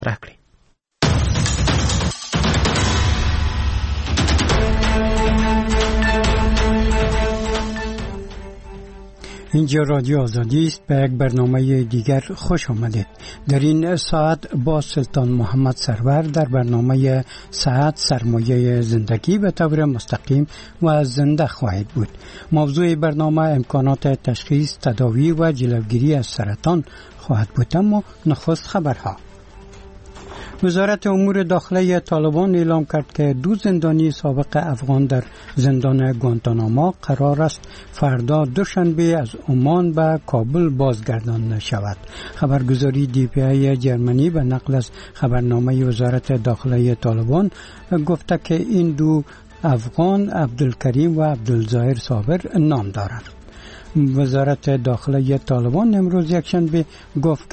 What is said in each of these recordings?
رکلی. اینجا رادیو آزادی است. به یک برنامه دیگر خوش آمدید. در این ساعت با سلطان محمد سرور در برنامه ساعت سرمایه زندگی به طور مستقیم و زنده خواهید بود. موضوع برنامه امکانات تشخیص، تداوی و جلوگیری از سرطان خواهد بود. اما نخست خبرها. وزارت امور داخله طالبان اعلام کرد که 2 زندانی سابق افغان در زندان گوانتاناما قرار است فردا دوشنبه از عمان به کابل بازگردانده شود. خبرگزاری DPI جرمنی به نقل از خبرنامه وزارت داخله طالبان گفته که این 2 افغان عبدالکریم و عبدالظاهر صابر نام دارند. وزارت داخله طالبان امروز یکشنبه گفت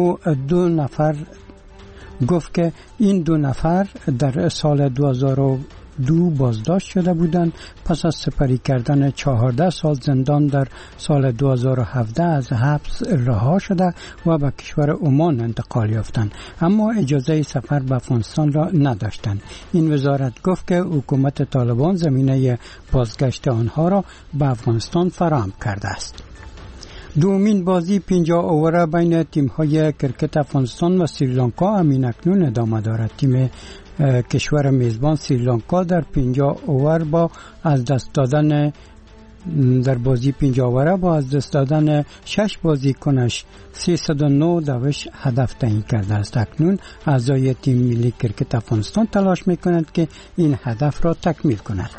که این 2 نفر در سال 2002 بازداشت شده بودند پس از سپری کردن 14 سال زندان در سال 2017 از حبس رها شده و به کشور عمان انتقال یافتند، اما اجازه سفر به افغانستان را نداشتند. این وزارت گفت که حکومت طالبان زمینه بازگشت آنها را به افغانستان فراهم کرده است. دومین بازی 50 اووره بین تیم‌های کرکت افغانستان و سریلانکا همین اکنون ادامه دارد. تیم کشور میزبان سریلانکا در 50 اوور در بازی 50 اوره با از دست دادن 6 بازیکنش 309 دوش هدف تعیین کرده است. اکنون اعضای تیم ملی کرکت افغانستان تلاش می‌کنند که این هدف را تکمیل کنند.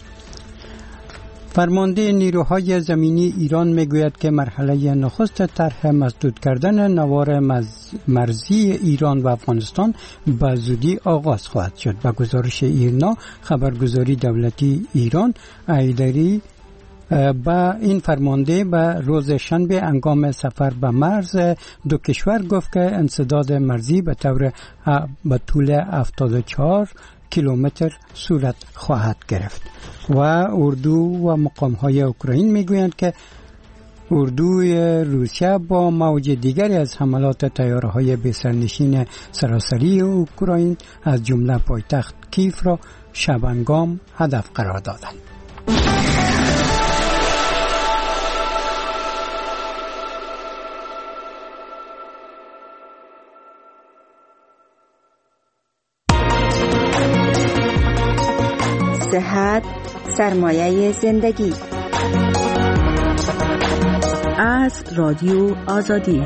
فرمانده نیروهای زمینی ایران میگوید که مرحله نخست طرح مسدود کردن نوار مرزی ایران و افغانستان به زودی آغاز خواهد شد. به گزارش ایرنا خبرگزاری دولتی ایران ایدری با این فرمانده به روز شنبه هنگام سفر به مرز 2 کشور گفت که انسداد مرزی به طول 74 کیلومتر صورت خواهد گرفت. و اردو و مقام‌های اوکراین میگویند که اردوی روسیه با موج دیگری از حملات طیاره‌های بی‌سرنشین سراسری اوکراین از جمله پایتخت کیف را شبانگام هدف قرار دادند. صحت سرمایه زندگی از رادیو آزادی.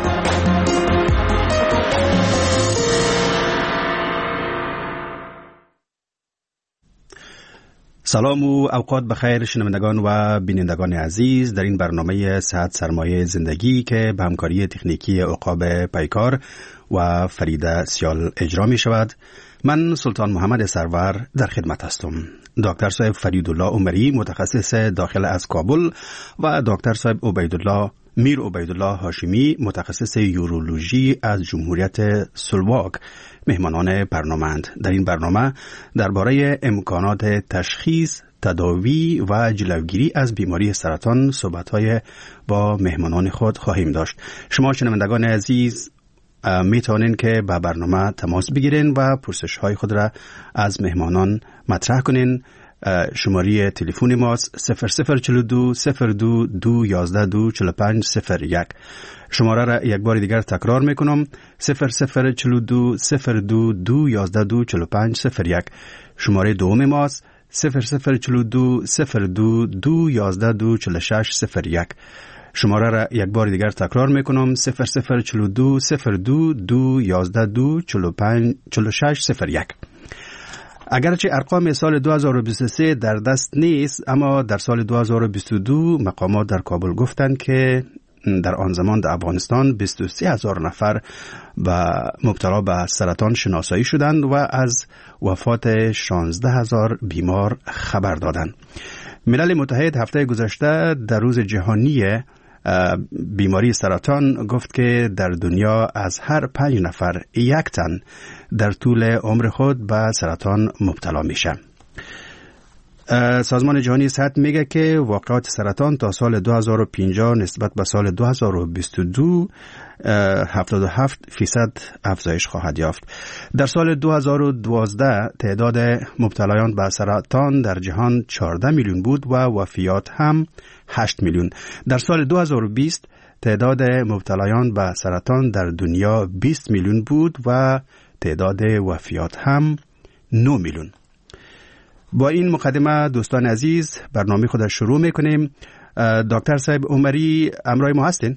سلام و اوقات بخیر شنوندگان و بینندگان عزیز. در این برنامه صحت سرمایه زندگی که به همکاری تکنیکی عقاب پیکار و فریده سیال اجرا می شود، من سلطان محمد سرور در خدمت هستم. دکتر صاحب فریدالله عمری متخصص داخل از کابل و دکتر صاحب میر عبیدالله هاشمی متخصص یورولوژی از جمهوریت سلواک مهمانان برنامه‌اند. در این برنامه درباره امکانات تشخیص، تداوی و جلوگیری از بیماری سرطان صحبت‌های با مهمانان خود خواهیم داشت. شما شنوندگان عزیز می توانین که با برنامه تماس بگیرین و پرسش‌های خود را از مهمانان مطرح کنین. شماره تلفن ماست 0042 02 211 4501. شماره را یک بار دیگر تکرار میکنم 0042 02 211 4501. شماره دوم ماست 0042 02 211 4601. شماره را یک بار دیگر تکرار میکنم 0042 02 211 4601. اگرچه ارقام سال 2023 در دست نیست، اما در سال 2022 مقامات در کابل گفتند که در آن زمان در افغانستان 23,000 نفر مبتلا به سرطان شناسایی شدند و از وفات 16,000 بیمار خبر دادند. ملل متحد هفته گذشته در روز جهانی بیماری سرطان گفت که در دنیا از هر 5 نفر 1 تن در طول عمر خود به سرطان مبتلا میشه. سازمان جهانی صحت میگه که واقعات سرطان تا سال 2050 نسبت به سال 2022 77% افزایش خواهد یافت. در سال 2012 تعداد مبتلایان به سرطان در جهان 14 میلیون بود و وفیات هم 8 میلیون. در سال 2020 تعداد مبتلایان به سرطان در دنیا 20 میلیون بود و تعداد وفیات هم 9 میلیون. با این مقدمه دوستان عزیز برنامه خود شروع میکنیم. دکتر صاحب عمری همراه ما هستین؟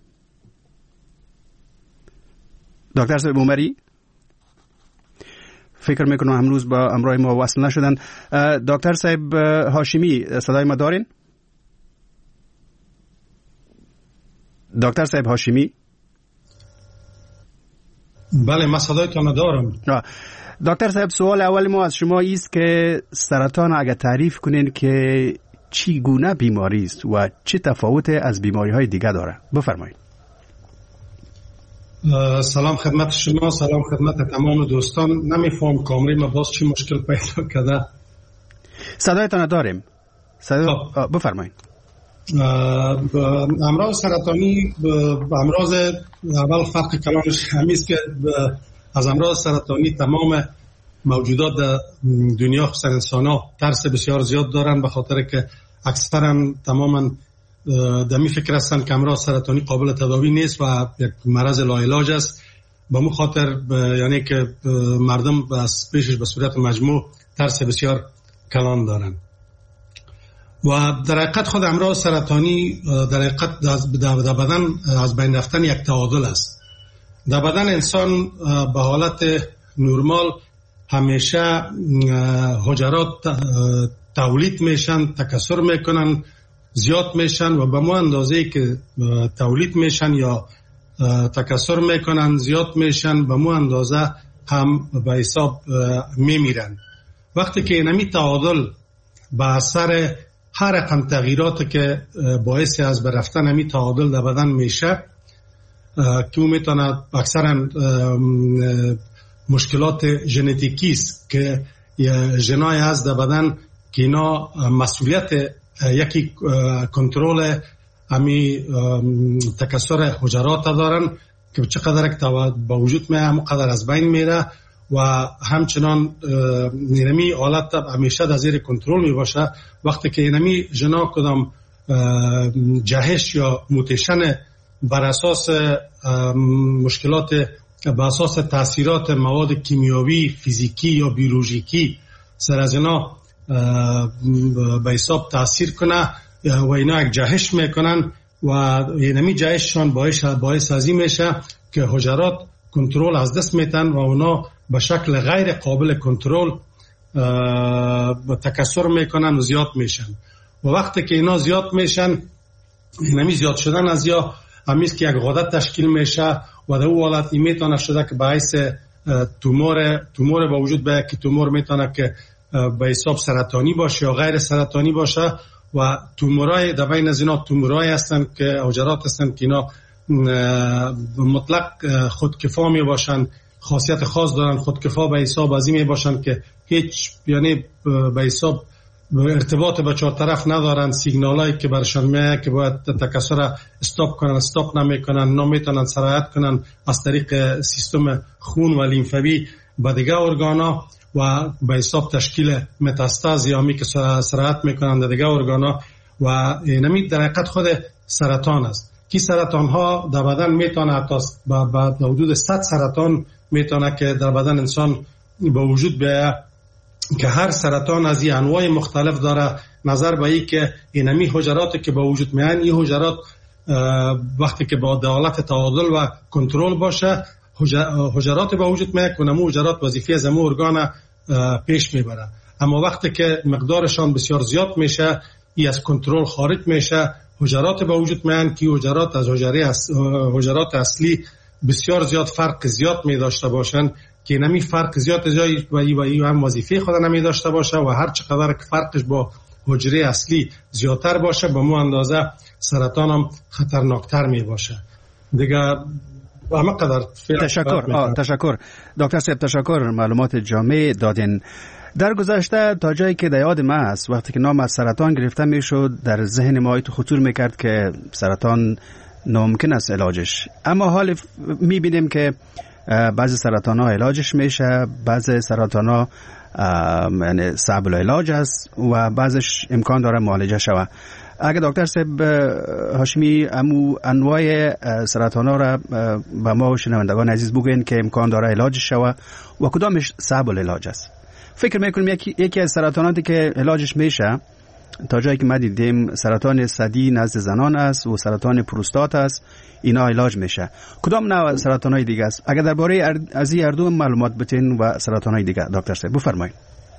دکتر صاحب عمری فکر میکنم امروز با همراه ما وصل نشدن. دکتر صاحب هاشمی صدای ما دارین؟ دکتر صاحب هاشمی؟ بله من صدایتان دارم. دکتر صاحب سوال اول ما از شما است که سرطان اگر تعریف کنین که چی گونه بیماری است و چه تفاوت از بیماری های دیگه داره، بفرمایید. سلام خدمت شما، سلام خدمت تمام دوستان. نمیفهم کامری ما باز چی مشکل پیدا کرده. صدایتان داریم. بفرمایید. امراض سرطانی امراض اول فرق کلانش همیست که از امراض سرطانی تمام موجودات در دنیا خصوصا انسان ها ترس بسیار زیاد دارن، به خاطر که اکثرا تماما دمی فکر هستن که امراض سرطانی قابل تداوی نیست و یک مرض لاعلاج است. به مو خاطر یعنی که مردم از پیشش به صورت مجموع ترس بسیار کلان دارن. و در حقیقت خود امراض سرطانی در حقیقت در بدن از بین رفتن یک تعادل است. در بدن انسان به حالت نرمال همیشه حجرات تولید میشن، تکثر میکنن، زیاد میشن و به مو اندازه‌ای که تولید میشن یا تکثر میکنن زیاد میشن به مو اندازه هم به حساب میمیرن. وقتی که اینمی تعادل به اثر هر رقم تغییرات که باعث از برفتن همی تعادل در بدن میشه که میتونه اکثرا مشکلات ژنتیکی است که ژنای از در بدن که اینا مسئولیت یکی کنترل همی تکثر حجرات دارن که چقدر که با وجود میه همقدر از بین میره و همچنان اینمی حالت همیشه در زیر کنترل می باشه. وقتی که اینمی ژنا کدام جهش یا موتیشن بر اساس مشکلات بر اساس تاثیرات مواد کیمیاوی، فیزیکی یا بیولوژیکی سر از اینا به حساب تاثیر کنه و اینا یک جهش میکنن و اینمی جهششان باعث ازی میشه که حجرات کنترل از دست میتن و اونا به شکل غیر قابل کنترل تکثر میکنن و زیاد میشن. و وقتی که اینا زیاد میشن، اینمی زیاد شدن از یا همیست که یک غدد تشکیل میشه و در او حالت این میتونه شده که باعث تومور با وجود بیاید که تومور میتونه که به حساب سرطانی باشه یا غیر سرطانی باشه و تومورای در بین از اینا تومورای هستن که حجرات هستن که اینا مطلق خودکفا می باشن، خاصیت خاص دارن، خودکفا به حساب ازی می باشن که هیچ یعنی به حساب ارتباط با چهار طرف ندارن، سیگنالایی که برشان میاد که باید تکثر استاپ کنن استاپ نمیکنن، نمیتونن سرایت کنن از طریق سیستم خون و لیمفوی به دیگه ارگانا و به حساب تشکیل متاستاز یا می که سرایت میکنن در دیگه ارگانا و اینمی در حقیقت خود سرطان است. کی سرطان ها در بدن میتونه حتی با حدود 100 سرطان میتونه که در بدن انسان به وجود بیاید که هر سرطان از این انواع مختلف داره. نظر به این که اینمی حجراتی که به وجود میان این حجرات وقتی که با حالت تعادل و کنترل باشه حجرات به وجود میاد که نمو حجرات وظیفه از امو ارگان پیش میبره. اما وقتی که مقدارشان بسیار زیاد میشه ای از کنترل خارج میشه، حجرات به وجود میان که حجرات از حجرات اصلی بسیار زیاد فرق زیاد می داشته باشن که نمی فرق زیاد جایی و ای هم وظیفه خود نمی داشته باشه و هر چقدر که فرقش با حجره اصلی زیادتر باشه به مو اندازه سرطان هم خطرناکتر می باشه دیگه. تشکر دکتر صاحب، تشکر، معلومات جامع دادین. در گذشته تا جایی که در یاد ما است وقتی که نام از سرطان گرفته میشد در ذهن ما خطور میکرد که سرطان ناممکن است علاجش، اما حال میبینیم که بعضی سرطان ها علاجش میشه، بعضی سرطان ها یعنی صعب العلاج است و بعضش امکان داره معالجه شود. اگر دکتر صاحب هاشمی انواع سرطان ها را به ما و شنوندگان عزیز بگوین که امکان داره علاجش شود و کدامش صعب العلاج است. فکر میکنم یکی از سرطاناتی که علاجش میشه تا جایی که ما دیدیم سرطان ثدی نزد زنان است و سرطان پروستات است، اینا علاج میشه. کدام نوع سرطان های دیگه است؟ اگر درباره از این هر دو معلومات بتین و سرطان های دیگه دکتر صاحب بفرمایید.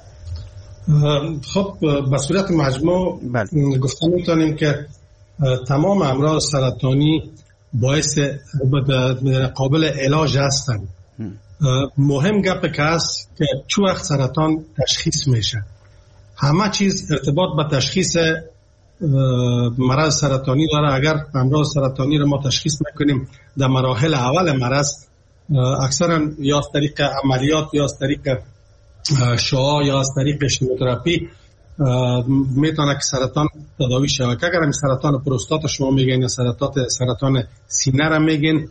خب به صورت مجموع گفتن میتونیم که تمام امراض سرطانی باعث قابل علاج هستند. مهم گپ که است که چه وقت سرطان تشخیص میشه. همه چیز ارتباط به تشخیص مرض سرطانی داره. اگر امراض سرطانی رو ما تشخیص نکنیم در مراحل اول مرض، اکثرا یا از طریق عملیات یا از طریق شعاع یا از طریق شیمیوتراپی میتونه که سرطان تداوی شود. اگر هم سرطان پروستات شما میگین یا سرطان سینه را میگین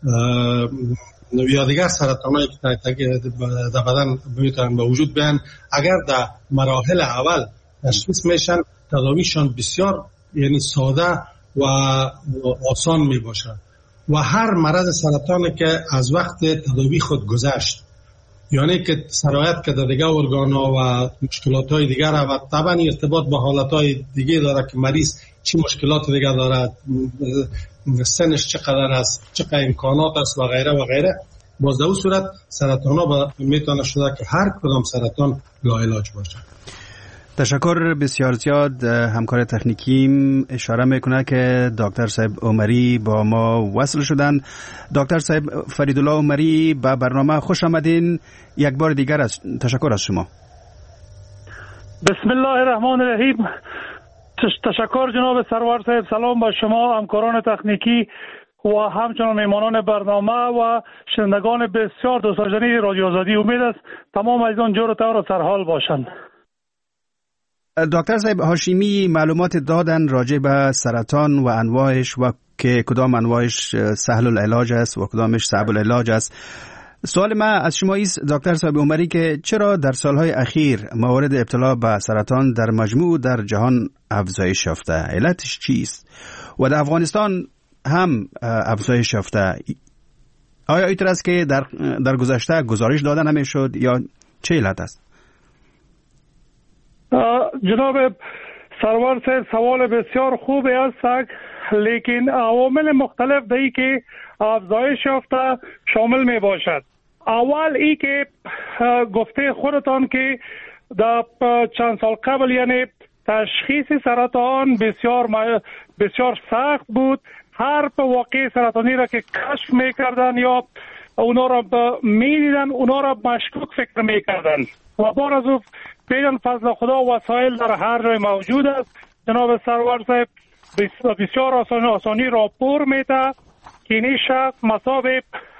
یا دیگر سرطانایی که در بدن میتونن به وجود بیان، اگر در مراحل اول تشخیص میشن تداویشان بسیار یعنی ساده و آسان میباشه و هر مرض سرطانی که از وقت تداوی خود گذشت، یعنی که سرایت که در دیگر ارگان‌ها و مشکلات‌های دیگر و طبعا ارتباط با حالت‌های دیگه داره که مریض چی مشکلات دیگر دارد، سنش چقدر است، چقدر امکانات است و غیره و غیره. باز در اون صورت سرطان‌ها میتونه شده که هر کدام سرطان لاعلاج باشه. تشکر بسیار زیاد. همکار تکنیکیم اشاره میکنه که دکتر صاحب عمری با ما وصل شدن. دکتر صاحب فریدالله عمری به برنامه خوش آمدین. یک بار دیگر تشکر از شما. بسم الله الرحمن الرحیم. تشکر جناب سرور صاحب. سلام با شما همکاران تکنیکی و همچنان میمانان برنامه و شنوندگان بسیار دوستداشتنی رادیو آزادی. امید است تمام عزیزان جور و طور و سرحال باشند. دکتر صاحب هاشمی معلومات دادن راجع به سرطان و انواعش و که کدام انواعش سهل العلاج است و کدامش صعب العلاج است. سوال ما از شما است دکتر صاحب عمری که چرا در سالهای اخیر موارد ابتلا به سرطان در مجموع در جهان افزایش یافته؟ علتش چیست؟ و در افغانستان هم افزایش یافته. آیا اینطور است که در گذشته گزارش داده نمیشد یا چه علت است؟ جناب سرور صاحب سوال بسیار خوبی است، لیکن عوامل مختلف دهی که افزایش یافته شامل می باشد. اول ای که گفته خودتان که در چند سال قبل یعنی تشخیص سرطان بسیار سخت بود. هر واقع سرطانی را که کشف می کردن یا اونا را می دیدن اونا را مشکوک فکر می کردن و بار از او بیدن فضل خدا وسایل در هر جای موجود است. جناب سرور صاحب بسیار آسانی راپور میده که اینی شخص مصاب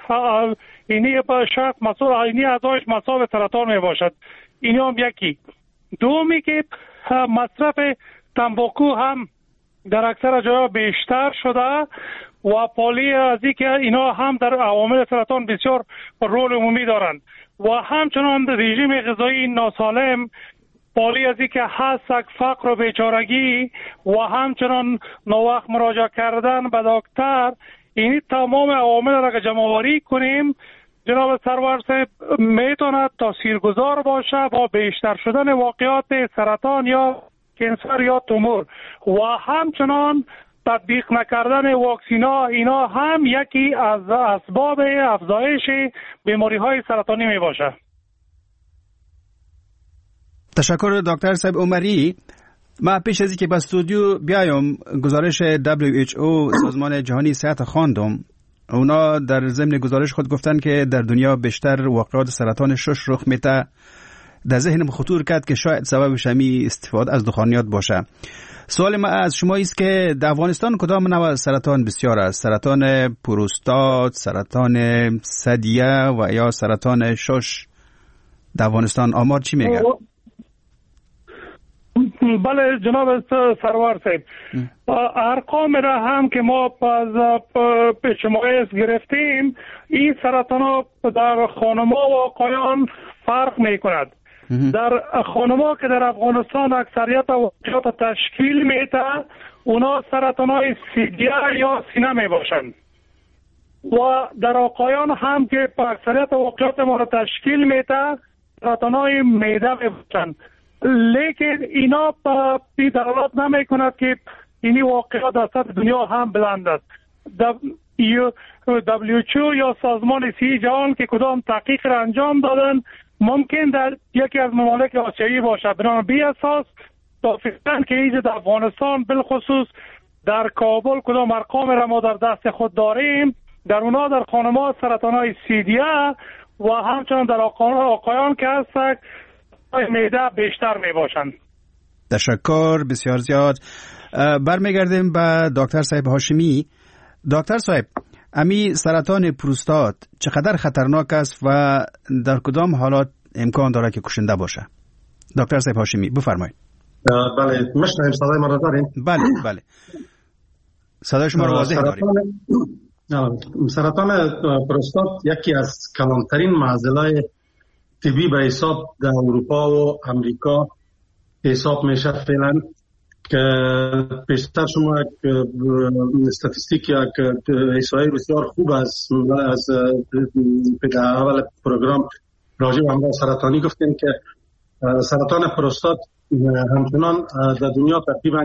اینی ازایش مصاب سرطان می باشد. اینی هم یکی. دومی که مصرف تنباکو هم در اکثر جاها بیشتر شده و پالی از این که اینا هم در عوامل سرطان بسیار رول عمومی دارند و همچنان رژیم غذایی ناسالم، پالی از این که حسک، فقر و بیچارگی و همچنان ناوقت مراجعه کردن به دکتر، این تمام عوامل را که جمع‌آوری کنیم جناب سرور صاحب میتواند تاثیرگذار باشه با بیشتر شدن واقعات سرطان یا کانسر یا تومور و همچنان تطبیق نکردن واکسینا. اینا هم یکی از اسباب افزایش بیماری‌های سرطانی می باشه. تشکر دکتر صاحب عمری. ما پیش از اینکه به استودیو بیایم گزارش WHO سازمان جهانی صحت خواندم. اونا در ضمن گزارش خود گفتن که در دنیا بیشتر واقعات سرطان شش رخ میته. در ذهنم خطور کرد که شاید سببش همی استفاده از دخانیات باشه. سوال ما از شما است که در افغانستان کدام نوع سرطان بسیار است؟ سرطان پروستات، سرطان ثدیه و یا سرطان شش؟ در افغانستان آمار چی میگه؟ بله جناب سرور صاحب، ارقام را هم که ما از پیشمایز گرفتیم، این سرطان ها در خانم‌ها و آقایان فرق می کند. در خانم‌ها که در افغانستان اکثریت واقعات تشکیل میده، اونا سرطان های سیدیه یا سینه می باشند و در آقایان هم که اکثریت واقعات ما را تشکیل میده سرطان های معده می باشند. لیکن اینا بی دلالت نمی کند که اینی واقعات در سطح دنیا هم بلند است. WHO یا سازمان صحت جهان که کدام تحقیق را انجام دادن ممکن در یکی از ممالک آسیایی باشد. بنابراین بی اساس تا فکرن که اینجا در افغانستان بالخصوص در کابل کدام ارقام را ما در دست خود داریم، در اونا در خانم‌ها سرطان‌های سیدیه و همچنان در آقایان که هستند معده بیشتر می باشند. تشکر بسیار زیاد. برمیگردیم به دکتر صاحب هاشمی. دکتر صاحب، امی سرطان پروستات چقدر خطرناک است و در کدام حالات امکان داره که کشنده باشه؟ دکتر صاحب هاشمی بفرمایید. بله، مشنویم صدای ما را داریم؟ بله صدای شما را واضح داریم. سرطان پروستات یکی از کلانترین معضلای طبی به حساب در اروپا و امریکا حساب میشه فعلا، که پیشتر شما استاتستیک یا احصایی بسیار خوب از در اول پروگرام راجع به امراض سرطانی گفتیم که سرطان پروستات همچنان در دنیا تقریبا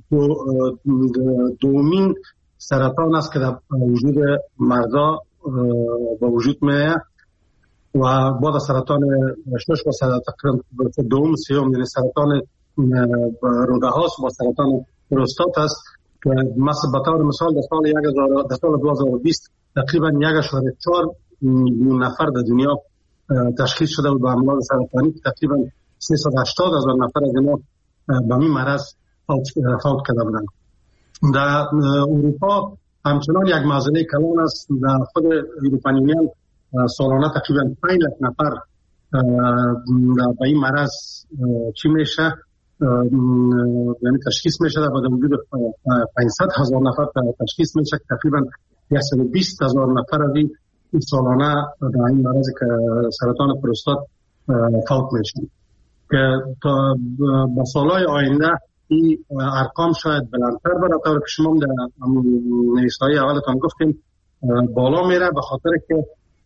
دومین سرطان است که در وجود مردا با وجود میاد و بعد سرطان شش و سرطان دوم سیوم یعنی سرطان روده هاست با سرطان پروستات است که مثلا به طور مثال در سال 2020 تقریبا 1.4 میلیون نفر در دنیا تشخیص شده بود با امراض سرطانی، تقریبا 380,000 نفر از اینا به این مرض فوت کرده بودند. در اروپا همچنان یک معضله کلان است. در خود اروپاییان سالانه تقریبا 5 لک نفر به این مرض چی میشه، یعنی تشخیص میشه. در وجود 500,000 نفر تشخیص میشه، تقریبا 120,000 نفر از این سالانه در این مرض که سرطان پروستات فوت میشن که تا با سالهای آینده این ارقام شاید بلندتر بره. طور که شما در نویس‌های اولتان گفتیم بالا میره، به خاطر که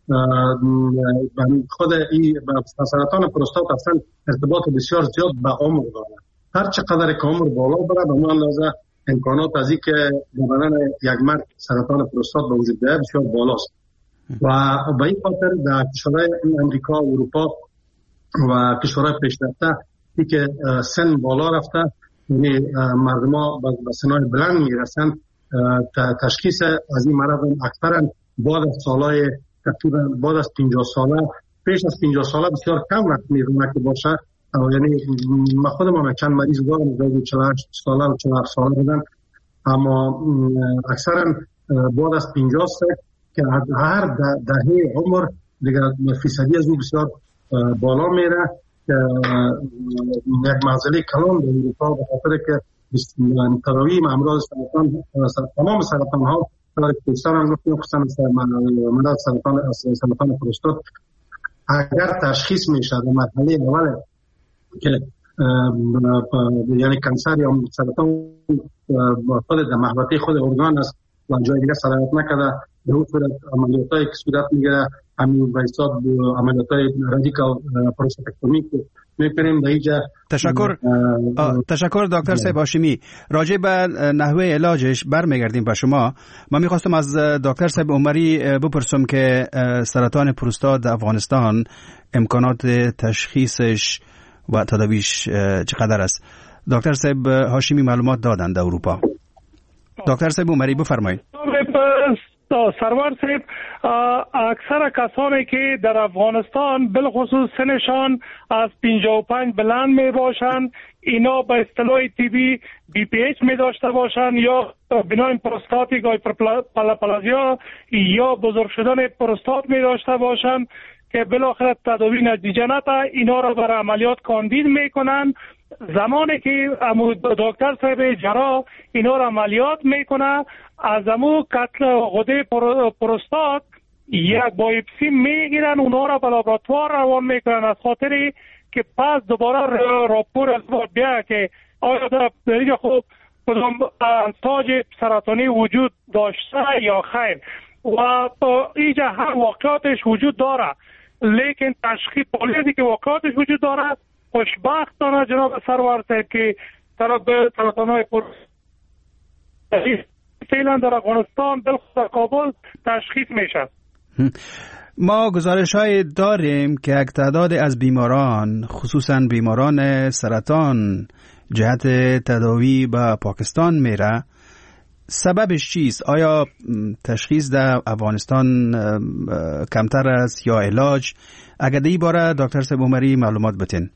خود این سرطان پروستات اصلا ارتباط بسیار زیاد به عمر داره. هر چقدر که عمر بالا بره به اون اندازه امکانات از این که در بدن یک مرد سرطان پروستات به وجود بیاید بسیار بالاست و به این خاطر در کشورهای امریکا و اروپا و کشورهای پیشرفته این که سن بالا رفته، یعنی مردم به سنهای بلند میرسن، تشخیص از این مرض اکثرا بعد از سالهای تقریبا بعد از 50 ساله، پیش از 50 ساله بسیار کم وقت میرونه که باشه. یعنی من خودم چند مریض دارم حدود 48 ساله و 47 ساله بودن، اما اکثرا بعد از 50 سال که هر دهه عمر دیگه فیصدی از اون بسیار بالا میره. یک معضله کلان در اروپا به خاطر که تداوی امراض سرطان تمام سرطان ها در کشور هم گفتیم خصوصا مرض سرطان پروستات اگر تشخیص میشه در مرحله اول که یعنی کانسر یا سرطان خود در محوطه خود ارگان است و جای دیگه سرایت نکرده، به اون صورت عملیاتایی که صورت میگیره همین به حساب عملیاتای رادیکال پروستاتکتومی که میکنیم در اینجا. تشکر دکتر صاحب هاشمی. راجع به نحوه علاجش برمیگردیم به شما. من میخواستم از دکتر صاحب عمری بپرسم که سرطان پروستات در افغانستان امکانات تشخیصش و تداویش چقدر است؟ دکتر صاحب هاشمی معلومات دادن در اروپا. دکتر صاحب عمری بفرمایید. سرور صاحب، اکثر کسانی که در افغانستان بالخصوص سنشان از 55 بلند می باشند، اینا به اصطلاح طبی بی پی ایچ می داشته باشند یا بناین پروستاتیک هایپرپلازیا یا بزرگ شدن پروستات می داشته باشند که بالاخره تداوی نتیجه نده، اینا را برای عملیات کاندید میکنن. زمانی که دکتر صاحب جراح اینا را عملیات میکنه، از امو قتل غده پروستات یک بایپسی میگیرن، اونا را به لابراتوار روان میکنن، از خاطری که پس دوباره راپور از بیا که آیا در اینجا خوب کدام تاج سرطانی وجود داشته یا خیر. و اینجا هم واقعاتش وجود داره، لیکن تشخیص پولیدی که واقعاتش وجود داره خوشبختانه جناب سرور صاحب که سرطانهای فعلا در افغانستان در کابل تشخیص میشه. ما گزارش های داریم که یک تعداد از بیماران خصوصا بیماران سرطان جهت تداوی به پاکستان میره. سببش چیست؟ آیا تشخیص در افغانستان کمتر است یا علاج؟ اگر دی باره دکتر صاحب عمری معلومات بتین.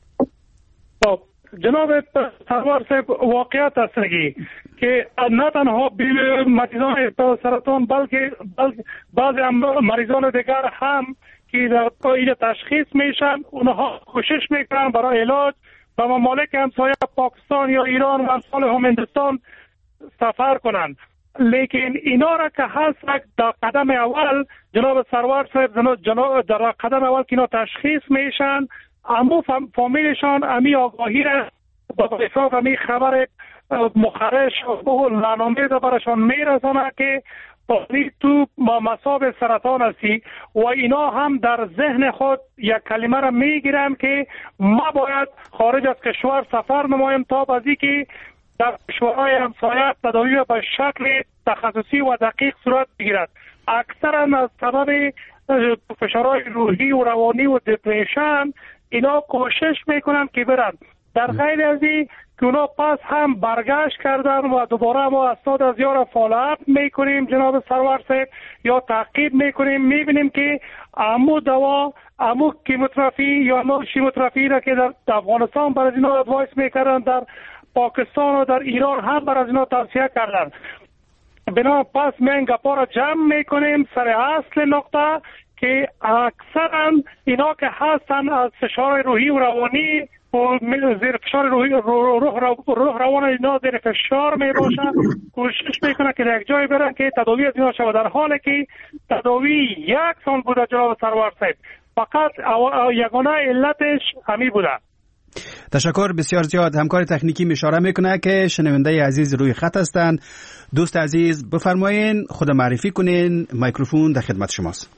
جناب سرور صاحب واقعیت است که نه تنها مریضان سرطان بلکه بعضی مریضان دیگر هم که در اینجا تشخیص میشن، اونها کوشش میکنن برای علاج به ممالک همسایه پاکستان یا ایران و امثال هندوستان سفر کنند. لیکن اینا را که هست در قدم اول جناب سرور صاحب در قدم اول که اینا تشخیص میشن، امو فامیلشان امی آگاهی را با حساب امی خبر مخرش و لعنامیز برشان میرسانه که تو با مصاب سرطان هستی و اینا هم در ذهن خود یک کلمه را میگیرن که ما باید خارج از کشور سفر نمایم تا بازی که در کشورهای همسایه تداوی به شکل تخصصی و دقیق صورت بگیرد. اکثرا از سبب فشارهای روحی و روانی و دپریشن اینا کوشش میکنن که برن. در غیر از این که اونا پس هم برگشت کردن و دوباره ما اسناد از یارا فالوآپ میکنیم جناب سرور صاحب یا تعقیب میکنیم، میبینیم که امو دوا، امو کیموتراپی یا امو شیموتراپی را که در افغانستان برای اینا ادوایس میکردن، در پاکستان و در ایران هم برای اینا توصیه کردن. بنا پس من گپا را جمع میکنیم سر اصل نقطه که اکثرا اینا که هستن از فشار روحی و روانی و زیر فشار روحی روح روان اینا زیر فشار می باشن، کوشش میکنن که یک جای برن که تداوی از اینا شود، در حالی که تداوی یک سال بوده جناب سرور صاحب، فقط یگانه علتش همی بوده. تشکر بسیار زیاد. همکار تکنیکی اشاره میکنه که شنونده عزیز روی خط هستند. دوست عزیز بفرمایین خود معرفی کنین، میکروفون در خدمت شماست.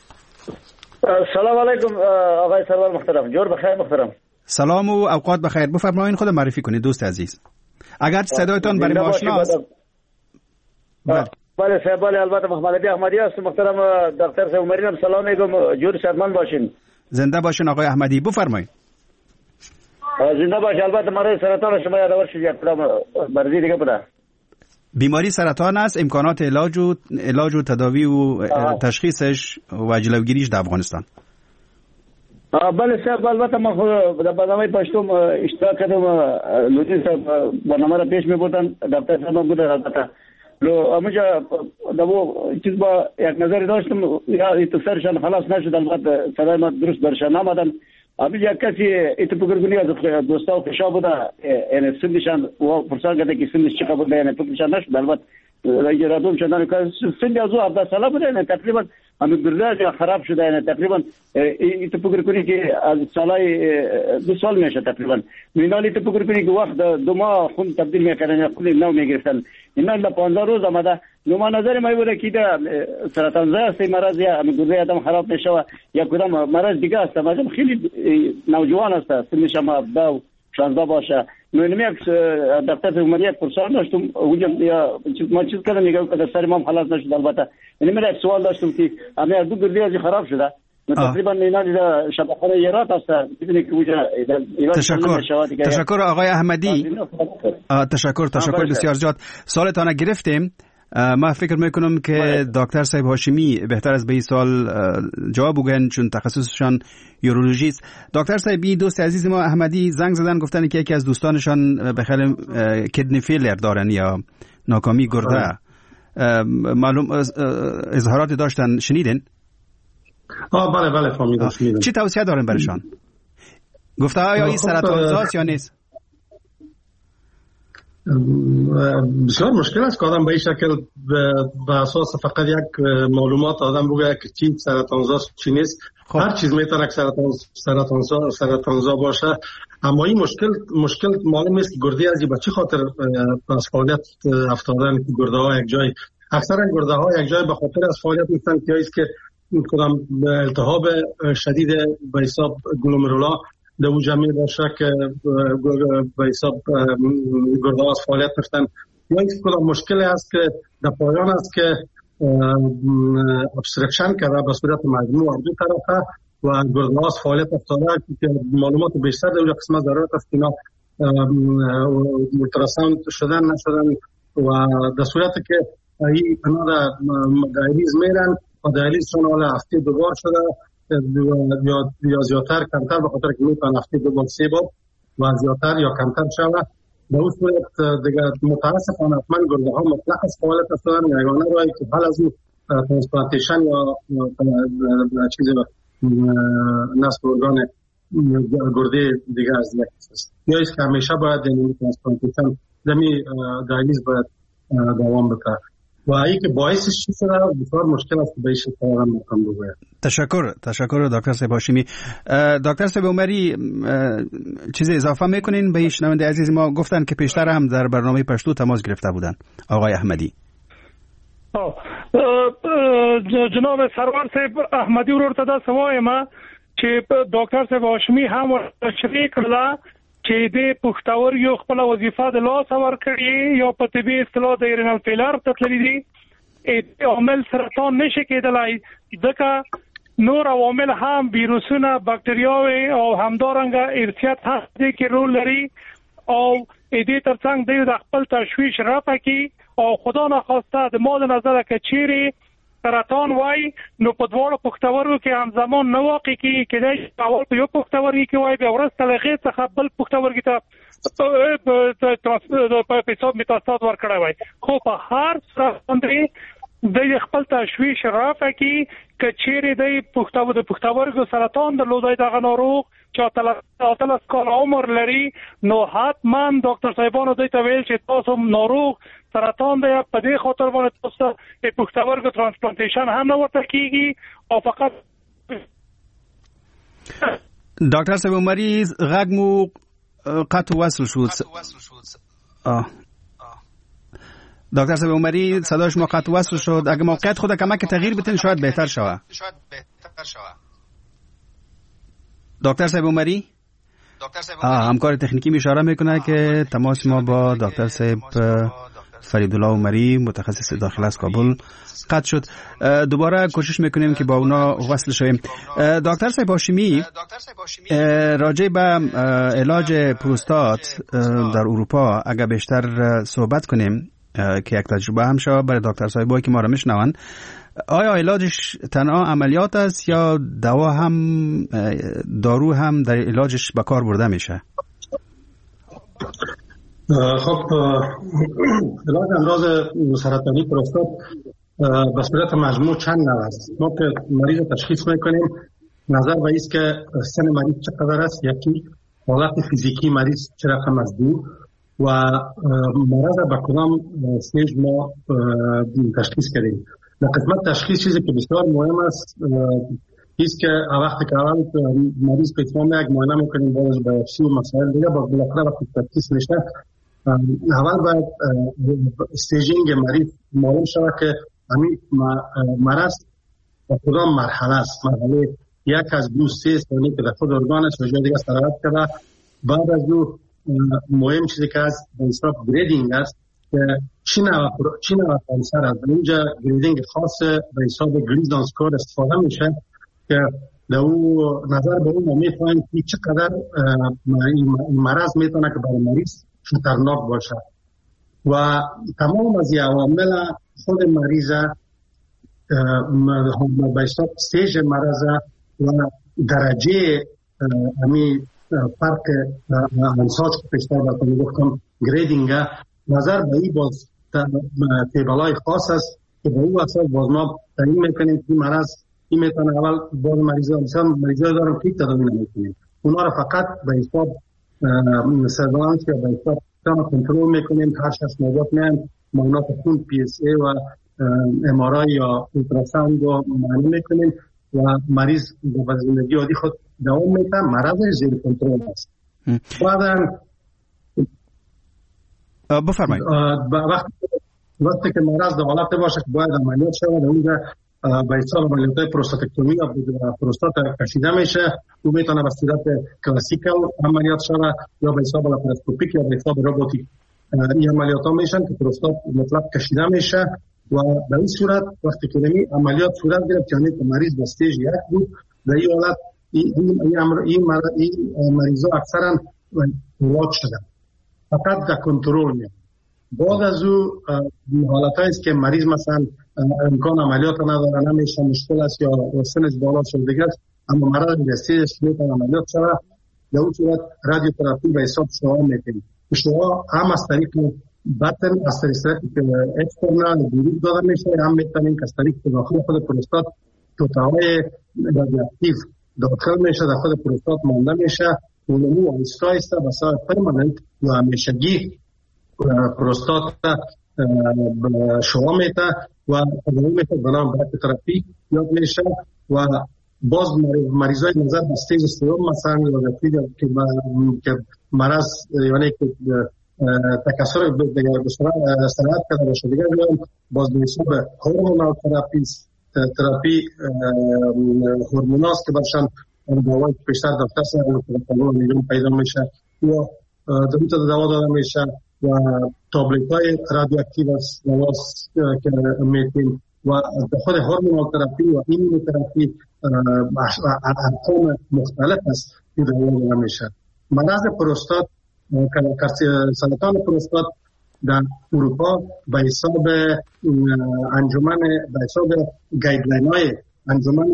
سلام علیکم آقای سرور محترم، جور بخیر محترم. سلام و اوقات بخیر. بفرمایین خود معرفی کنید دوست عزیز. اگر صدایتان برای ما آشناست. بله صاحب، بله البته محمد علی احمدی است محترم. دکتر صاحب عمری هم سلام میگم، جور صحتمند باشین. زنده باشین آقای احمدی، بفرمایید. زنده باش. البته مرض سرطان شما یادآور شد یک کلام مرضی دیگه بوده. بیماری سرطان است، امکانات علاج و تداوی و تشخیصش و جلوگیریش در افغانستان. بله صاحب، البته ما در برنامه پشتم اشتراک کردم، لطفی صاحب برنامه را پیش میبردن، دکتر صاحب بوده البته. اونجا دو چیز با یک نظری داشتم، یا اتصالشان خلاص نشد، البته صدای ما درست برشان نامدن. ابھی یک کسی اتفاقی از دوستا و فشا بوده، یعنی سندشان و پرسان کرده که سندش چقدر بوده، یعنی فکرشان نشد. البته رادوم شدن که سند از 17 ساله بوده، یعنی تقریبا همین گردش خراب شده، یعنی تقریبا اتفاقی کنی که از سالای 2 سال میشه تقریبا. مینالی اتفاقی کنی که وقت 2 ماه خون تبدیل میکردن، خون نو میگرفتن. اینا ل 15 روز آمده. نو نظر ما بوده که سرطان زاست مرض یا همین گرده آدم خراب میشه و یا کدام مرض دیگه است. مثلا خیلی نوجوان است، سنش هم 17 16 باشه. من یک دکتر عمری یک پرسان داشتم، اونجا یا ما چیز کردم میگم که سر ما خلاص نشد. البته یعنی من یک سوال داشتم که همین از 2 گردی از خراب شده، تقریبا اینا در شبکه ایرات است، ببینید که اونجا. تشکر آقای احمدی. تشکر بسیار زیاد. سوالتان گرفتیم. ما فکر میکنم که دکتر صاحب هاشمی بهتر از به این سوال جواب بگن، چون تخصصشان یورولوژی است. دکتر صاحب، دوست عزیز ما احمدی زنگ زدن گفتن که یکی از دوستانشان به خاطر کدنی فیلر دارن یا ناکامی گرده. معلوم اظهارات داشتن، شنیدین؟ بله فهمیدم. چی توصیه دارین برشان؟ گفته آیا این سرطانزاست یا نیست؟ بسیار مشکل است که آدم به این شکل به اساس فقط یک معلومات آدم بگه که چی سرطانزاست چی نیست. هر چیز میتونه که سرطانزا باشه، اما این مشکل معلوم است که گرده از به چه خاطر از فعالیت افتادن گرده ها یک جای. اکثرا گرده ها یک جای به خاطر از فعالیت میفتن که است که کدام التهاب شدید به حساب گلومرولا در او جمعی باشه که به حساب گرده ها از فعالیت میفتن، یا اینکه کدام مشکل است که در پایان است که ابسترکشن کرده به صورت مجموع دو طرفه و گرده ها از فعالیت افتاده که معلومات بیشتر در اونجا قسمت ضرورت است که اینا التراساوند شدن نشدن و در صورتی که این اینا دیالیز میرن و دیالیزشون حالا هفته دوبار شده یا زیادتر کمتر به خاطر که میتونن هفته دوبار 3 بار و زیادتر یا کمتر شده. در اون صورت دیگه متاسفانه حتما گرده ها مطلق از فعالیت افتادن یگانه راهی که حل از اون ترانسپلانتیشن یا چیز نصب ارگان گرده دیگه از یک است، یا ایست که همیشه باید این ترانسپلانتیشن دمی دیالیز باید دوام بکنه و ای که باعثش چی شده بسیار مشکل است که به این شکل هم مکان بگوید. تشکر دکتر صاحب هاشمی. دکتر صاحب عمری چیز اضافه میکنین به شنونده عزیز ما؟ گفتن که پیشتر هم در برنامه پشتو تماس گرفته بودن آقای احمدی. جناب سرور صاحب احمدی ورته دا سوایم چې ډاکټر صاحب هاشمي هم تشریح کړله چې د پښتورګو خپل وظیفه د لاس ورکړي یا په طبي اصطلاح د رینال فیلر تتللی دي عامل سرطان نشي کېدلای، ځکه نور عوامل هم ویروسونه بکتریاوي او همدارنګه ارثیات هستي کې رول لري او دې ترڅنګ د خپل تشویش رافع کی او خدا نخواسته د مال نظر کې چیرې سرطان وای نو په دواړو پښتورګو کې همزمان نه واقع کیږي چې اول په یو پښتورګي کې وای بیا ورسته لغې څخه بل پښتورګي ته په حساب میتاستاز ورکړی وای، خو په هر باندې د خپل تشویش رافع کی کچېره د پښتورګو سرطان درلودای دغه ناروغ چې اتلس کال عمر لري نو حتما ډاکټر صاحبانو دوی ته ویل چې تاسو ناروغ سرطان دی په دې خاطر باندې تاسو د پښتورګو ترانسپلانتیشن هم نه ورته کیږي او فقط دکتر صاحب عمری غږ مو قطع وصل شد. دکتر صاحب عمری صداش ما قطع وصل شد. اگه موقعیت خود کمک تغییر بتین شاید بهتر شود. دکتر صاحب عمری همکار تکنیکی می اشاره میکنه که تماس ما با دکتر صاحب فریدالله عمری متخصص داخل از کابل قطع شد. دوباره کوشش میکنیم که با اونا وصل شویم. دکتر صاحب هاشمی راجع به علاج پروستات در اروپا اگر بیشتر صحبت کنیم که یک تجربه هم شود برای دکتر صاحبایی که ما را میشنون، آیا علاجش تنها عملیات است یا دارو هم در علاجش به کار برده میشه؟ خب علاج امراض سرطانی پروستات به صورت مجموع چند نوع است. ما که مریض تشخیص میکنیم نظر به ایست که سن مریض چقدر است، یکی حالت فیزیکی مریض چه رقم است دو و مرض به کدام استیج ما تشخیص کردیم. در قسمت تشخیص چیزی که بسیار مهم است ایست که وقتی که اول مریض به اتمام یک معاینه میکنیم باز به سی و مسائل دیگه باز بالاخره وقتی تشخیص میشه اول باید استیجینگ مریض معلوم شود که همین مرض به کدام مرحله است. مرحله یک از دو سه سالی که در خود ارگانش و جای دیگه سرایت کرده. بعد از دو مهم چیزی که از به حساب گریدینگ است که چی نوع کانسر است. اینجا گریدینگ خاص به حساب گلیزدان سکور استفاده میشه که در او نظر به اون میتونیم که چقدر این مرض میتونه که برای مریض خطرناک باشه و تمام از عوامل خود مریض به حساب استیج مرض و درجه همین فرق انساج که پیشتر براتون گفتم گریدینگ نظر به این باز تیبلای خاص است که به او اساس باز ما تعیین میکنیم که مرض این میتونه اول باز مریضا دارن که تداوی نمیکنیم، اونا رو فقط به حساب سروانس یا به حساب کنترل میکنیم. هر 6 ماه میان معاینات خون، پی اس ای و ام آر آی یا اولتراساوند رو معاینه میکنیم و مریض به زندگی عادی خود دوام میده. مرض زیر کنترل است. بعداً بفرمایید. وقتی که مرض در حالت باشه که باید عملیات شود، اونجا به حساب عملیات پروستاتکتومی یا پروستات کشیده میشه. اون میتونه به صورت کلاسیکال عملیات شود یا به حساب لاپاراسکوپیک یا به حساب روباتیک. این عملیات ها میشن که پروستات مطلق کشیده میشه و به این صورت وقتی که این عملیات صورت گرفت، یعنی که مریض به استیج 1 بود، در این حالت این مریضا اکثرا فوت شدن، فقط در کنترل میاد. بعد از او حالت است که مریض مثلا امکان عملیات نداره، نمیشه، مشکل است یا سنش بالا شده دیگه، اما مرض استیج میتونه عملیات شود. در اون صورت رادیوتراپی به حساب شعاع میکنیم. شعاع هم از طریق بطن، از طریق اکسترنال بیرون داده میشه، هم میتونیم که از طریق داخل خود پروستات توتاهای رادیواکتیو داخل میشه، در خود پروستات مانده میشه. اونمو آیستا بسای پرمننت یا همیشگی پروستات شعاع میده و تداوی میشه بنام رادیوتراپی یاد میشه. و باز مریضای نظر به استیج 3 مثلا یا که مرض یعنی که تکثر به سرعت کرده باشه دیگه، باز به حساب هورمونال تراپی هورموناست که برشان دوای پیشتر دفتر سر میلیون پیدا میشه و دوی تا دوا داده میشه و تابلیت های رادیواکتیو است که میتیم و خود هورمونال تراپی و ایمونوتراپی ارقام مختلف است که دوا داده میشه. مرض پروستات، سرطان پروستات در اروپا به حساب انجمن، به حساب گایدلاین های انجمن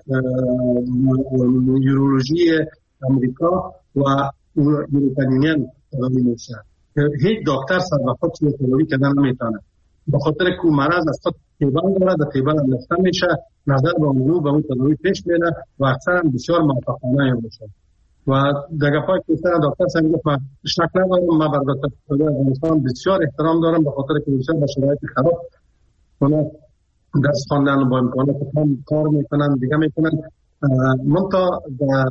یورولوژی امریکا و یوروپیان تداوی میشه. هیچ دکتر سر وقت تداوی کردن نمیتونه، به خاطر که مرض از خود تیبان داره، در تیبان انداخته میشه، نظر به اون تداوی پیش میره و اکثرا بسیار موفقانه میشه. و دیگه پای کشتن دکتر سنگ گفت من شک ندارم، من بر دکتر افغانستان بسیار احترام دارم به خاطر که بسیار با شرایط خراب اونا درس خواندن با امکانات کم کار میکنن دیگه میکنن. منتها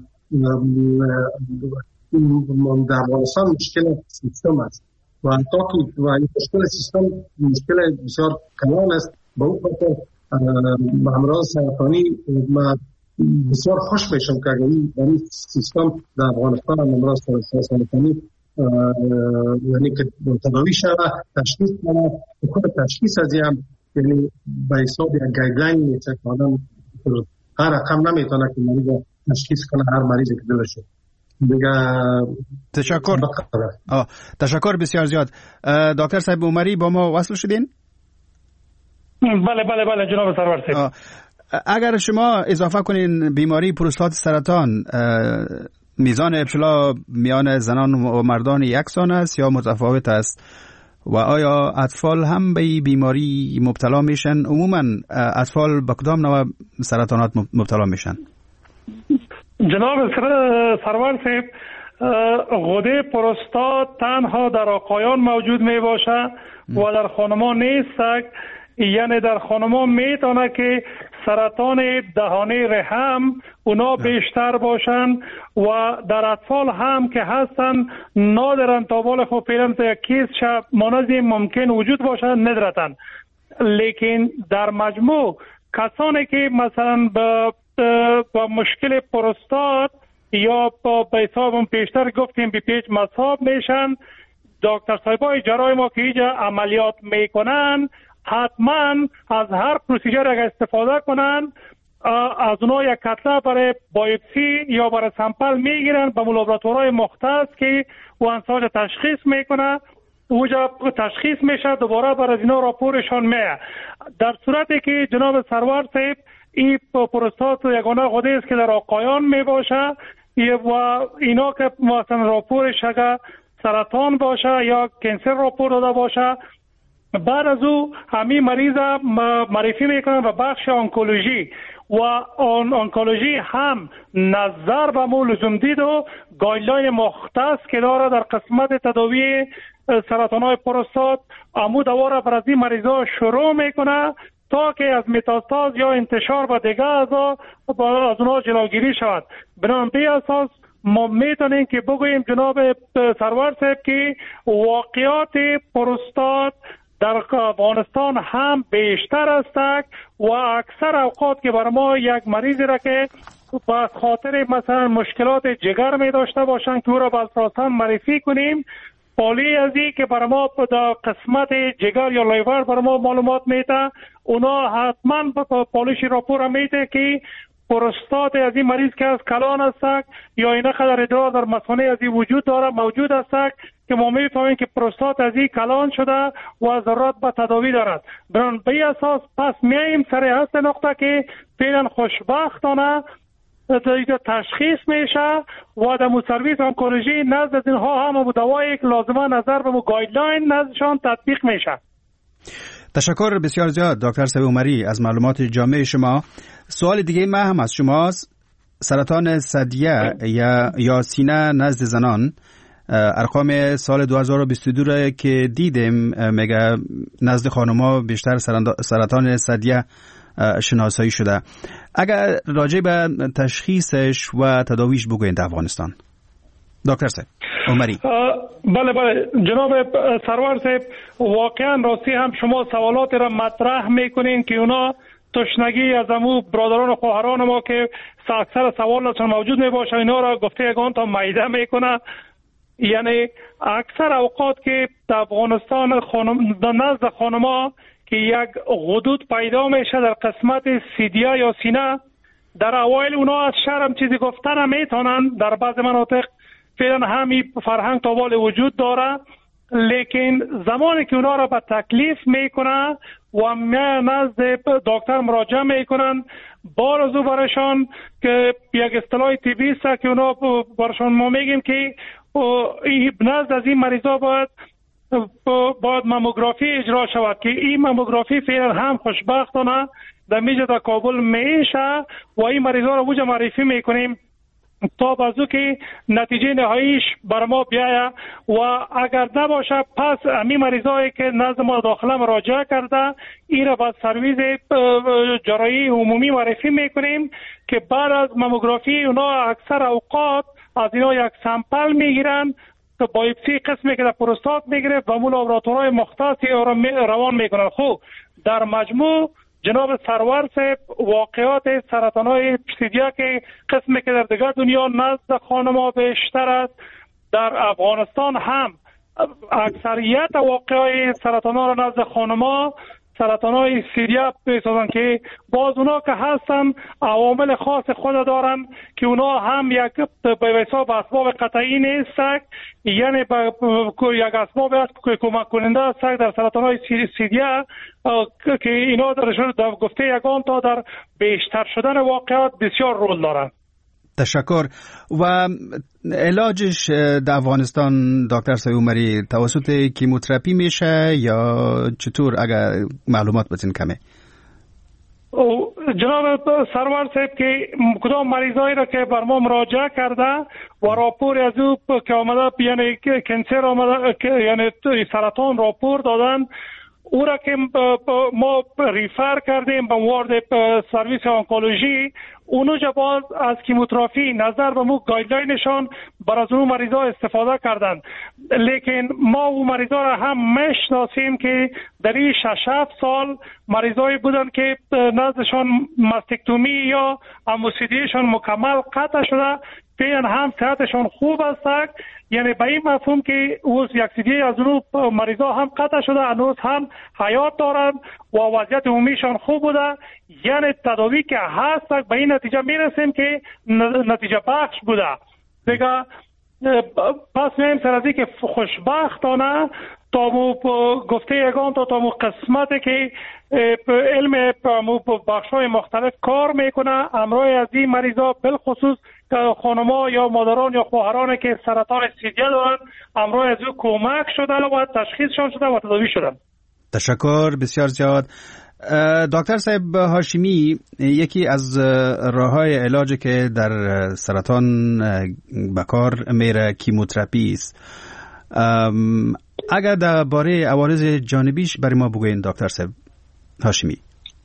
در افغانستان مشکل سیستم است و تاکی و این مشکل سیستم مشکل بسیار کلان است. با اون خاطر امراض سرطانی بسیار خوش میشم که این سیستم در افغانستان امراض سرطانی یعنی که تداوی شود، تشخیص کنه، خود تشخیص از هم یعنی به حساب یک گایدلاین میشه که آدم هر رقم نمیتونه که مریض تشخیص کنه هر مریضی که دلشه دیگه. تشکر بسیار زیاد. دکتر صاحب عمری با ما وصل شدین؟ بله جناب سرور صاحب. اگر شما اضافه کنین بیماری پروستات سرطان میزان ابتلا میان زنان و مردان یکسان است یا متفاوت است و آیا اطفال هم به بیماری مبتلا میشن؟ عموما اطفال به کدام نوع سرطانات مبتلا میشن؟ جناب سرور صاحب، غده پروستات تنها در آقایان موجود می باشه و در خانمان نیست. یعنی در خانمان میتونه که سرطان دهانه رحم اونا بیشتر باشن و در اطفال هم که هستن نادرن تا بال خود پیرن تا یک کیس مانزی ممکن وجود باشن ندرتن. لیکن در مجموع کسانی که مثلا با مشکل پروستات یا با حساب پیشتر گفتیم بی پیچ مصاب میشن، دکتر صاحبای جراح ما که اینجا عملیات میکنن حتما از هر پروسیجر اگر استفاده کنن از اونها یک کتله برای بایوپسی یا برای سمپل میگیرن به لابراتوارهای مختص که وانساج تشخیص میکنه، اونجا تشخیص میشه، دوباره برای اینا راپورشان میه. در صورتی که جناب سرور صاحب این پروستات یگانه غده است که در آقایان میباشه و اینا که مثلا راپورش اگر سرطان باشه یا کانسر راپور داده باشه، بعد از او همین مریض معرفی میکنن و بخش آنکولوژی و آنکولوژی هم نظر به مو لزوم دید و گایدلاین مختص که داره در قسمت تداوی سرطان‌های پروستات امو دواره بر از این مریضا شروع میکنه تا که از متاستاز یا انتشار به دیگه اعضا از اونها جلوگیری شود. بنابراین به اساس ما میتونیم که بگوییم جناب سرور صاحب که واقعات پروستات در افغانستان هم بیشتر است و اکثر اوقات که بر ما یک مریضی را که به خاطر مثلا مشکلات جگر می داشته باشند که او را به التراساوند معرفی کنیم، پالی ازی که بر ما در قسمت جگر یا لیور بر ما معلومات میده، اونا حتما پالیش راپور میده که پروستات از این مریض که از کلان است یا این قدر ادرار در مثانه از این وجود داره موجود است که ما میفهمیم که پروستات از این کلان شده و ضرورت به تداوی دارد. بران به اساس پس میایم سر اصل نقطه که فعلا خوشبختانه تشخیص میشه و در سرویس آنکولوژی نزد اینها هم دوایی که لازمه نظر به گایدلاین نزدشان تطبیق میشه. تشکر بسیار زیاد دکتر صبیح عمری از معلومات جامع شما. سوال دیگه من هم از شماست. سرطان ثدیه یا سینه نزد زنان، ارقام سال 2022 را که دیدیم میگه نزد خانم‌ها بیشتر سرطان ثدیه شناسایی شده. اگر راجع به تشخیصش و تداویش بگوین در افغانستان دکتر صاحب عمری. بله جناب سرور صاحب، واقعا راستی هم شما سوالات را مطرح میکنین که اونا تشنگی از امو برادران و خواهران ما که اکثر سوالاتشون موجود میباشه اینا را گفته یگان تا معیده میکنه. یعنی اکثر اوقات که در افغانستان نزد خانما که یک غدود پیدا میشه در قسمت سیدیا یا سینه، در اوایل اونا از شرم چیزی گفتن میتونن، در بعض مناطق فعلا همین فرهنگ تابال وجود داره، لیکن زمانی که اونا را به تکلیف میکنه و نزد دکتر مراجعه میکنن، بارزو برشان که یک اصطلاح طبی است که اونا برشان ما میگیم که نزد از این مریضا باید ماموگرافی اجرا شود که این ماموگرافی فعلا هم خوشبختانه در میجه در کابل میشه و این مریضا را وجه معرفی میکنیم تا بازو که نتیجه نهاییش بر ما بیایه و اگر نباشه پس امی مریضایی که نزد ما داخله مراجعه کرده این را به سرویس جراحی عمومی معرفی میکنیم که بعد از ماموگرافی اونا اکثر اوقات از اینا یک سامپل میگیرن که بایپسی قسمی که در پروستات میگیره و مول لابراتوارهای مختصی روان میکنن. خب در مجموع جناب سرور صاحب واقعات سرطان‌های ثدیه که قسمی که در دیگر دنیا نزد خانم‌ها بیشتر است، در افغانستان هم اکثریت واقعای سرطان‌ها را نزد خانم‌ها سرطان‌های ثدیه می‌سازند که باز اونا که هستن عوامل خاص خود دارن که اونا هم یک به حساب اسباب قطعی نیست، یعنی یک اسباب است که کمک کننده است در سرطان‌های ثدیه که اینا در گفته یگان تا در بیشتر شدن واقعات بسیار رول دارند. تشکر. و علاجش در افغانستان دکتر صبیح عمری توسط کیموتراپی میشه یا چطور؟ اگر معلومات بتین کمه. جناب سرور صاحب که کدام مریضایی را که بر ما مراجعه کرده و راپور از او که آمده یعنی کنسر آمده یعنی سرطان راپور دادن، او را که ما ریفر کردیم به موارد سرویس آنکولوژی، اونجا باز از کیموتراپی نظر به مو گایدلاینشان بر از اون مریضا استفاده کردند. لیکن ما اون مریضا را هم میشناسیم که در این 6-7 سال مریضایی بودن که نزدشان ماستکتومی یا اموسیدیشان مکمل قطع شده، فعلا هم صحتشان خوب است. یعنی به این مفهوم که اوز یک سیدی از اون مریضا هم قطع شده، هنوز هم حیات دارند و وضعیت عمومیشان خوب بوده. یعنی تداوی که هست به این نتیجه میرسیم که نتیجه بخش بوده دیگه. پس میایم سر از این که خوشبختانه تا گفته یگان تا مو قسمت که علم بخش‌های مختلف کار میکنه، امرای از این مریضا بالخصوص خانم‌ها یا مادران یا خواهران که سرطان ثدیه دارن، امرای از او کمک شدن و تشخیصشان شده و تداوی شدن. تشکر بسیار زیاد. دکتر صاحب هاشمی، یکی از راه‌های علاجی که در سرطان به کار میره کیموتراپی است. اگر درباره عوارض جانبیش برای ما بگوین دکتر صاحب هاشمی.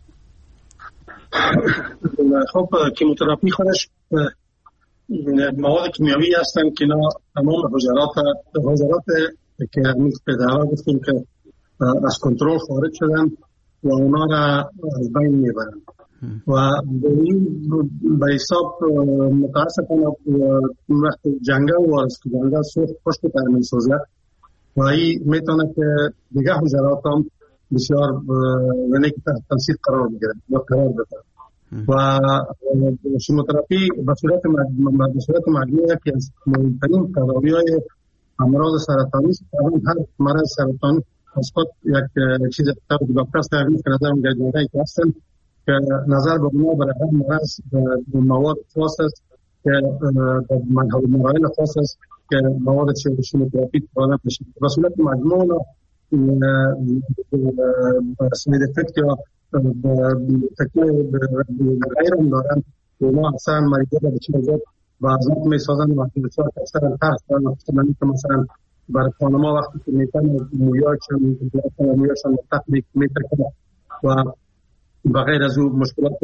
خب کیموتراپی خودش مواد کیمیایی هستن که اینا تمام حجرات که به دعوا گفتیم که از کنترل خارج شدن و اونا را از بین میبرن و به حساب متاسفانه وقت جنگل وارد که جنگل سوخت پشت پر میسازه و این میتونه که دیگه حجرات هم بسیار یعنی که تحت تاثیر قرار بگیرن و قرار بدن و کیموتراپی به صورت مجموعی که از مهمترین تداوی‌های امراض سرطانی است. هر مرض سرطانی از خود یک چیز دکتر صاحب که نظر گزینه‌ای که هستن که نظر به اونا برای هر مرض مواد خاص است که مراحل خاص است که مواد کیموتراپی وارد بشه. به صورت مجموعی ساید افکت یا تکلیف غیر هم دارن که اونا اصلا مریضا را به چه وجود وضعیت می سازن و بسیار اکثر ترس دارن مثلا برای خانما وقتی که میتن مویاشان تقلیق میتکنه و بغیر از او مشکلات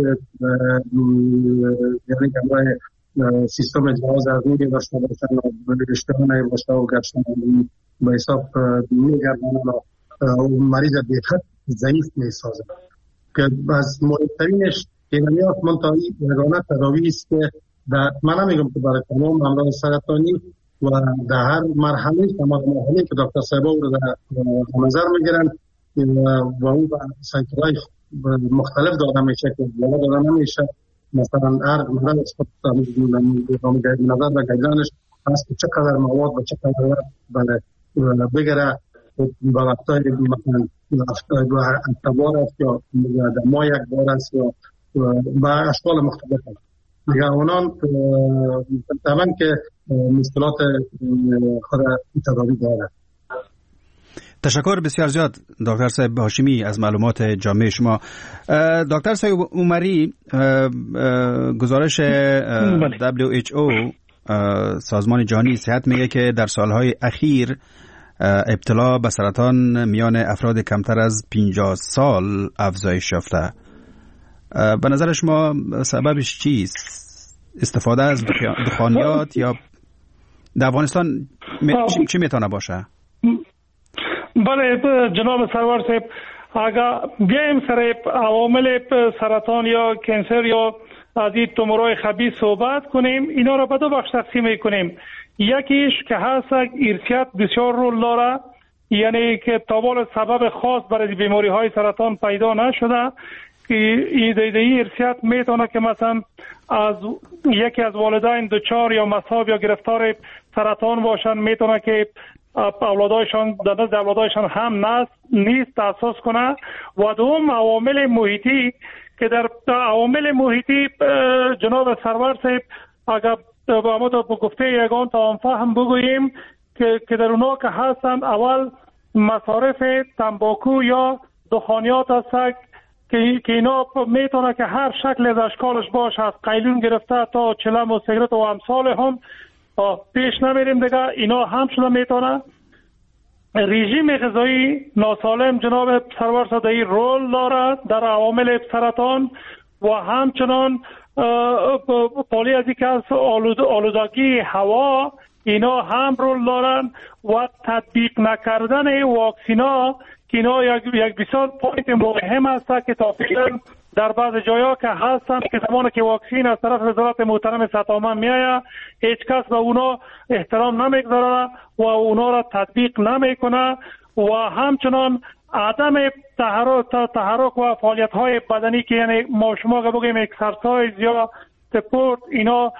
یعنی که سیستم جهاز عضوی داشته باشن و اشتهانه باشته و گشتن به حساب میگردن و مریض بیخط ضعیف میسازن که از مهمترینش اینمیات منطقی یگانه تداوی است که من نمیگم که برای تمام امراض سرطانی و در هر مرحله که دکتر صاحب رو در نظر میگیرن و اون سایکلای مختلف داده میشه که داده نمیشه مثلا هر مرض خود نظر و گیدانش هست که چقدر مواد و چقدر بگره با وقتای مثلا اکتبار است یا در ماه یک بار است یا با اشکال مختلف است. دیگه اونان طبعا که مشکلات خود تداوی داره. تشکر بسیار زیاد دکتر صاحب هاشمی از معلومات جامع شما. دکتر صاحب عمری، گزارش WHO سازمان جهانی صحت میگه که در سالهای اخیر ابتلا به سرطان میان افراد کمتر از 50 سال افزایش یافته. به نظر شما سببش چیست؟ استفاده از دخانیات یا در افغانستان چی میتونه باشه؟ بله جناب سرور صاحب، اگر بیایم سر عوامل سرطان یا کانسر یا از این تومورهای خبیث صحبت کنیم، اینا را به دو بخش تقسیم میکنیم. یکیش که هست ارثیات بسیار رول داره، یعنی که تا حالا سبب خاص برای بیماری های سرطان پیدا نشده که این ارثیات میتونه که مثلا از یکی از والدین دچار یا مصاب یا گرفتار سرطان باشن، میتونه که اولادایشان هم نیست تاسیس کنه. و دوم عوامل محیطی که در عوامل محیطی جناب سرور صاحب اگر با ما تو گفته یگان تا فهم بگوییم که در اونا که هستن اول مصارف تنباکو یا دخانیات هست که اینا میتونه که هر شکل از اشکالش باشه، از قیلون گرفته تا چلم و سیگرت و امثال هم پیش نمیریم دیگه. اینا هم شده میتونه رژیم غذایی ناسالم جناب سرور صدایی رول دارد در عوامل سرطان و همچنان پالی از که از آلودگی هوا اینا هم رول دارن و تطبیق نکردن واکسینا که اینا یک بسیار پوینت مهم است که تا فعلا در بعض جایا که هستن که زمانی که واکسین از طرف وزارت محترم سطح میآید هیچ کس به اونا احترام نمیگذاره و اونا را تطبیق نمیکنه و همچنان عدم تحرک و فعالیت های بدنی که یعنی ما شما بگیم اکسرسایز یا سپورت اینا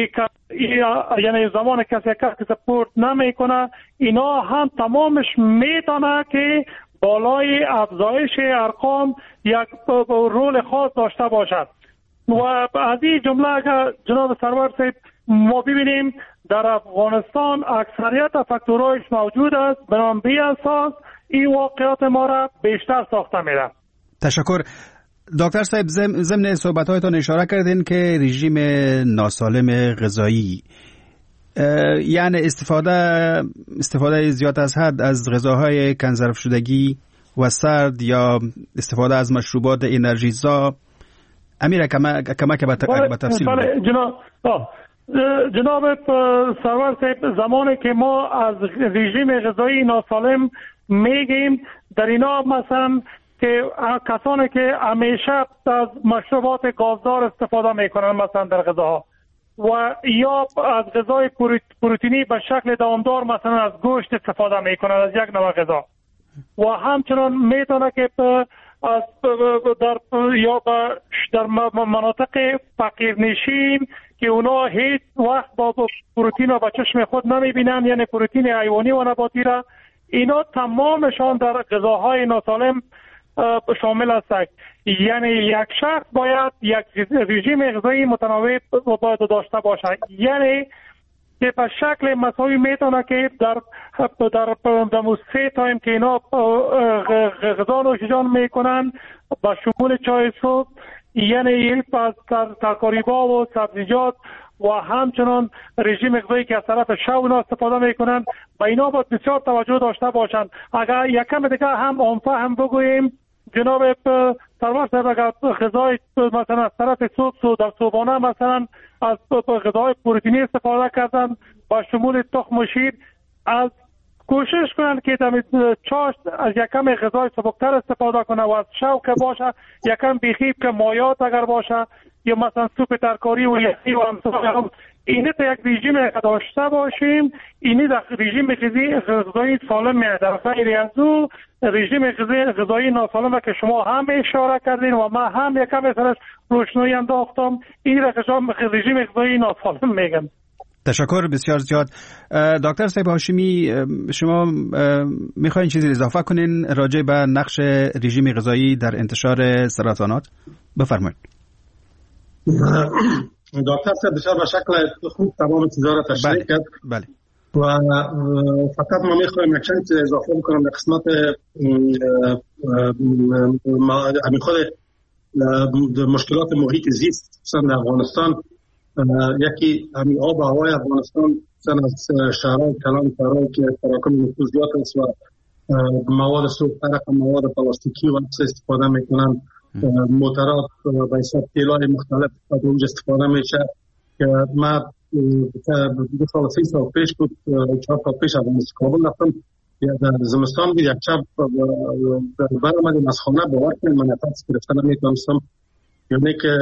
یعنی زمان کسی که سپورت نمیکنه اینا هم تمامش میتونه که بالای افزایش ارقام یک رول خاص داشته باشد. و از این جمله اگر جناب سرور صاحب ما ببینیم در افغانستان اکثریت فاکتورهایش موجود است، بنابراین اساس این واقعات ما را بیشتر ساخته میره. تشکر. دکتر صاحب، ضمن صحبت‌هایتان اشاره کردین که رژیم ناسالم غذایی، یعنی استفاده زیاد از حد از غذاهای کنزرو شدگی و سرد یا استفاده از مشروبات انرژیزا، امیر کمک به تفصیل بله جناب سرور صاحب، زمانی که ما از رژیم غذایی ناسالم میگیم، در اینا مثلا که کسانی که همیشه از مشروبات گازدار استفاده میکنن مثلا در غذاها، و یا از غذای پروتئینی به شکل دوامدار مثلا از گوشت استفاده میکنن از یک نوع غذا، و همچنان میتونه که از در مناطق فقیرنشین که اونا هیچ وقت با پروتئین به چشم خود نمیبینن، یعنی پروتئین حیوانی و نباتی را، اینا تمامشان در غذاهای ناسالم شامل است. یعنی یک شخص باید یک رژیم غذایی متنوع باید داشته باشد، یعنی که به شکل مساوی میتونه که در 3 تایم که اینا غذا نوشیجان میکنن با شمول چای صبح، یعنی ترکاری‌ها و سبزیجات و همچنان رژیم غذایی که از طرف شب اونا استفاده میکنن، با اینا باید بسیار توجه داشته باشن. اگر یکم دیگه هم آنفه هم بگوییم جناب سرور صاحب، اگر غذای مثلا از طرف صبح در صبحانه مثلا از غذای پروتئینی استفاده کردن با شمول تخم و شیر، از کوشش کنن که چاشت از یکم غذای سبکتر استفاده کنه و از شب که باشه یکم بیخیب که مایات اگر باشه یا مثلا سوپ ترکاری و یخی و همسان، اینه تا یک رژیم داشته باشیم. اینی در رژیم غذایی سالم میاد. در غیر از او رژیم غذایی ناسالم که شما هم اشاره کردین و ما هم یکم ازش روشنایی انداختم، این را رژیم غذایی ناسالم میگن. تشکر بسیار زیاد. دکتر صاحب هاشمی، شما میخواین چیزی اضافه کنین راجع به نقش رژیم غذایی در انتشار سرطانات؟ بفرمایید. دکتر صاحب بسیار به شکل خوب تمام چیزا را تشریح کرد. بله. و فقط ما میخوایم یک چیز اضافه بکنم در قسمت خود مشکلات محیط زیست مثلا در افغانستان. یکی همین آب و هوای افغانستان مثلا از شهرهای کلان، شهرهایی که تراکم نفوذ زیاد است و مواد سوخترک و مواد پلاستیکی و استفاده میکنن، موترات به حساب تیلای مختلف از اونجا استفاده میشه که ما 2 سال 3 سال پیش بود 4 سال پیش از کابل رفتم در زمستان بود، یک شب برآمدیم از خانه، باور کنید من نفس گرفتن نمیتونستم، یعنی که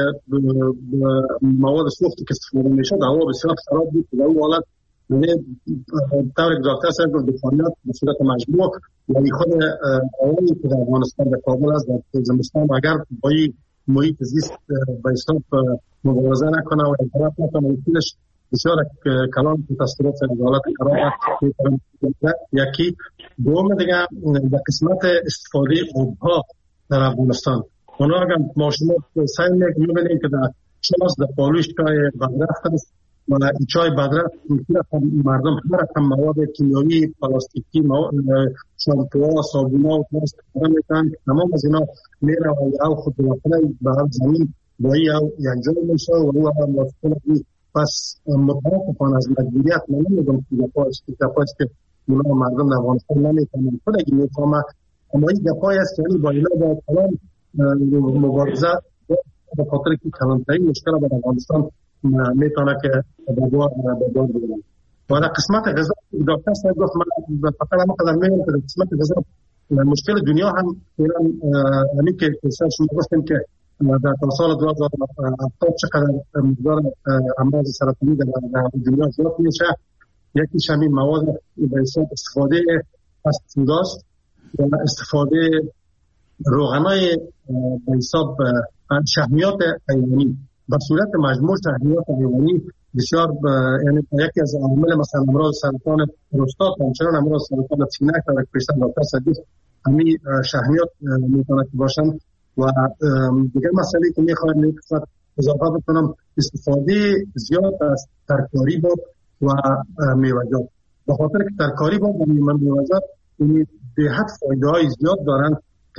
مواد سوختی که استفاده میشه هوا بسیار خراب بود. در اون حالت یعنی طور که دکتر صاحب گفت دفاعیت به صورت مجموع یعنی خود هوایی که در افغانستان در کابل است در زمستان اگر با این محیط زیست به حساب مبارزه نکنه و انطلاق نکنه میتونش بسیار کلان کاتاستروف حالت خراب است. یکی دوم دیگه در قسمت استفاده آبها در افغانستان، اونا اگر ما شما سعی می‌کنیم که در چاس در پالوش چای بدرخت است و این چای بدرخت میتونه مردم هر رقم مواد کیمیایی، پلاستیکی، شامپوها، صابون‌ها و استفاده میکنن، تمام از اینا میره و او خود داخل به زمین با او یکجا میشه و او هم مطمئن. پس متاسفانه از مجبوریت من نمیگم که دفاعش که اونا مردم در افغانستان نمیتونن خود اگه میفهمه، اما این دفاعی است که با اینا با کلان مبارزه به خاطر که کلانتری مشکل در افغانستان میتونه که به بار بگیرن. و در قسمت غذا دکتر صاحب گفت من فقط هم قدر میگم که در قسمت غذا مشکل دنیا هم همین که شما گفتیم که در سال 2070 چقدر مقدار امراض سرطانی در دنیا زیاد میشه. یکیش همین مواد به حساب استفاده پستیسایداست و استفاده روغنای به حساب شحمیات حیوانی به صورت مجموع. شحمیات حیوانی بسیار یعنی یکی از عوامل مثلا امراض سرطان پروستات و همچنان امراض سرطان سینه که پیشتر دکتر صدیق همین شحمیات میتونه باشن. و دیگه مسئله که میخوایم اضافه بکنم استفاده زیاد از ترکاری بود و میوه‌جات، به خاطر که ترکاری بود و میوه‌جات به حد فایده‌های زیاد دارن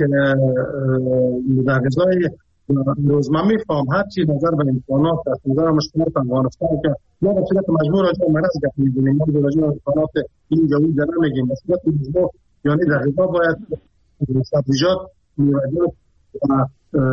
که در غذای روزمره میفهم هر چیز نظر به امکانات از نظر مشکلات افغانستان که ما به صورت مجموع راجع به مرض گپ می‌زنیم، ما راجع به امکانات این جوی زنه میگیم. به صورت مجموع یعنی در غذا باید سبزیجات، میوه‌جات و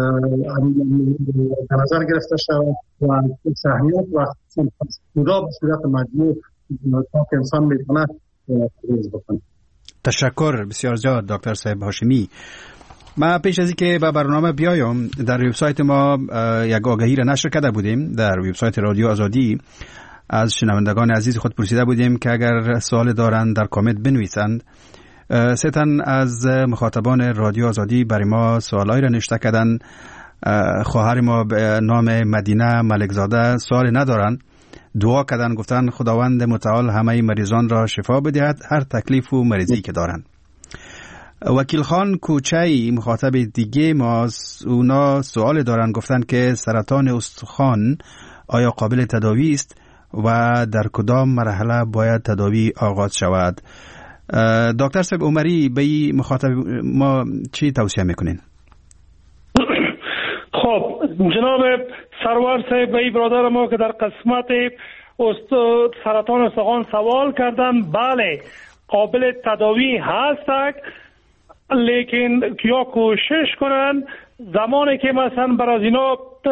در نظر گرفته شود و سهمیات و سودا به صورت مجموع تا که انسان میتونه پرهیز بکنه. تشکر بسیار زیاد دکتر صاحب هاشمی. ما پیش از اینکه به برنامه بیایم در وبسایت ما یک آگهی را نشر کرده بودیم. در وبسایت رادیو آزادی از شنوندگان عزیز خود پرسیده بودیم که اگر سوال دارند در کامنت بنویسند. سه تن از مخاطبان رادیو آزادی برای ما سوالایی را نوشته کردند. خواهر ما به نام مدینه ملکزاده سوال ندارند، دعا کردن، گفتن خداوند متعال همه مریضان را شفا بدهد هر تکلیف و مریضی که دارند. وکیل خان کوچه‌ای مخاطب دیگه ما اونا سوال دارن، گفتن که سرطان استخوان آیا قابل تداوی است و در کدام مرحله باید تداوی آغاز شود؟ دکتر صاحب عمری به این مخاطب ما چی توصیه میکنین؟ خب جناب سرور صاحب به این برادر ما که در قسمت سرطان استخوان سوال کردن، بله قابل تداوی هست، لیکن یا کوشش کنن زمانی که مثلا برای اینا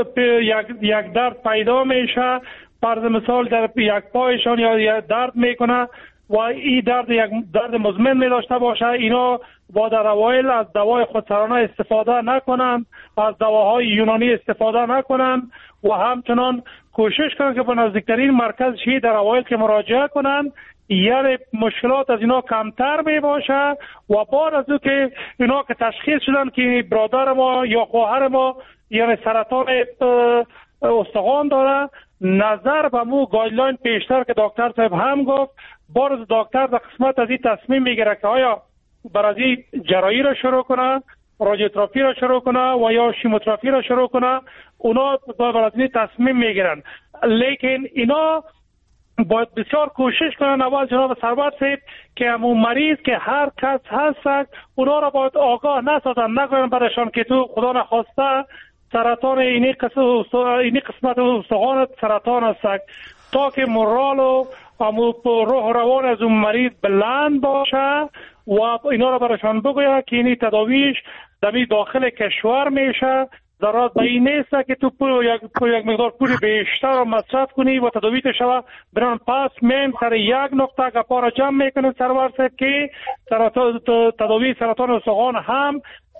یک درد پیدا میشه، فرض مثال در یک پایشان یا درد میکنه و این درد یک درد مزمن می داشته باشه، اینا با در اوایل از دوای خودسرانه استفاده نکنن، از دواهای یونانی استفاده نکنن و همچنان کوشش کنن که به نزدیکترین مرکز شهید در اوایل که مراجعه کنن، یعنی مشکلات از اینا کمتر می باشه و بعد از او که اینا که تشخیص شدن که برادر ما یا خواهر ما یعنی سرطان استخوان داره، نظر به مو گایدلاین پیشتر که دکتر صاحب هم گفت، باز دکتر در قسمت از این تصمیم میگیره که آیا برای جراحی را شروع کنه، رادیوتراپی را شروع کنه و یا شیموتراپی را شروع کنه. اونا برای تصمیم میگیرن، لیکن اینا باید بسیار کوشش کنن اول جناب سرور صاحب که همون مریض که هر کس هست اونا را باید آگاه نسازن، نکنن برایشان که تو خدا نخواسته سرطان اینی قسمت استخوان سرطان است، تا که مورال و روح روان از اون مریض بلند باشه و اینا را برایشان بگوید که اینی تداویش دمی داخل کشور میشه، ضرورت به این نیست که تو یک مقدار پول بیشتر مصرف کنی و تداویت شوه بران پس من سر یک نقطه گپا را جمع میکنه سرور صاحب که تداوی سرطان استخوان هم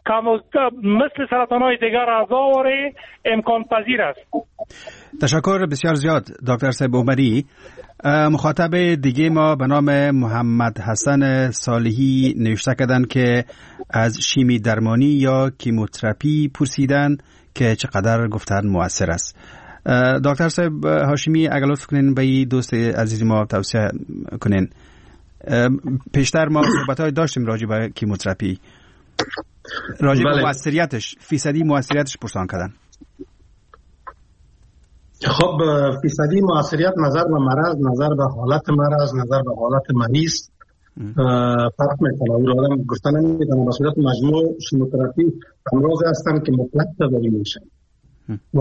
مثل سرطان های دیگر اعضا امکان پذیر است. تشکر بسیار زیاد دکتر صاحب عمری. مخاطب دیگه ما به نام محمد حسن صالحی نوشته کردن که از شیمی درمانی یا کیموتراپی پرسیدن که چقدر گفتن مؤثر است. دکتر صاحب هاشمی اگر لطف کنین به این دوست عزیز ما توصیه کنین. پیشتر ما صحبت‌های داشتیم راجع به کیموتراپی، راجع به مؤثریتش، فیصدی مؤثریتش پرسان کردن. خب فیصدی مؤثریت نظر به مرض، نظر به حالت مرض، نظر به حالت مریض فرق میکنه. او را آدم گفتن نمیدونم به صورت مجموع شیموتراپی امراض هستن که مطلق تداوی میشن و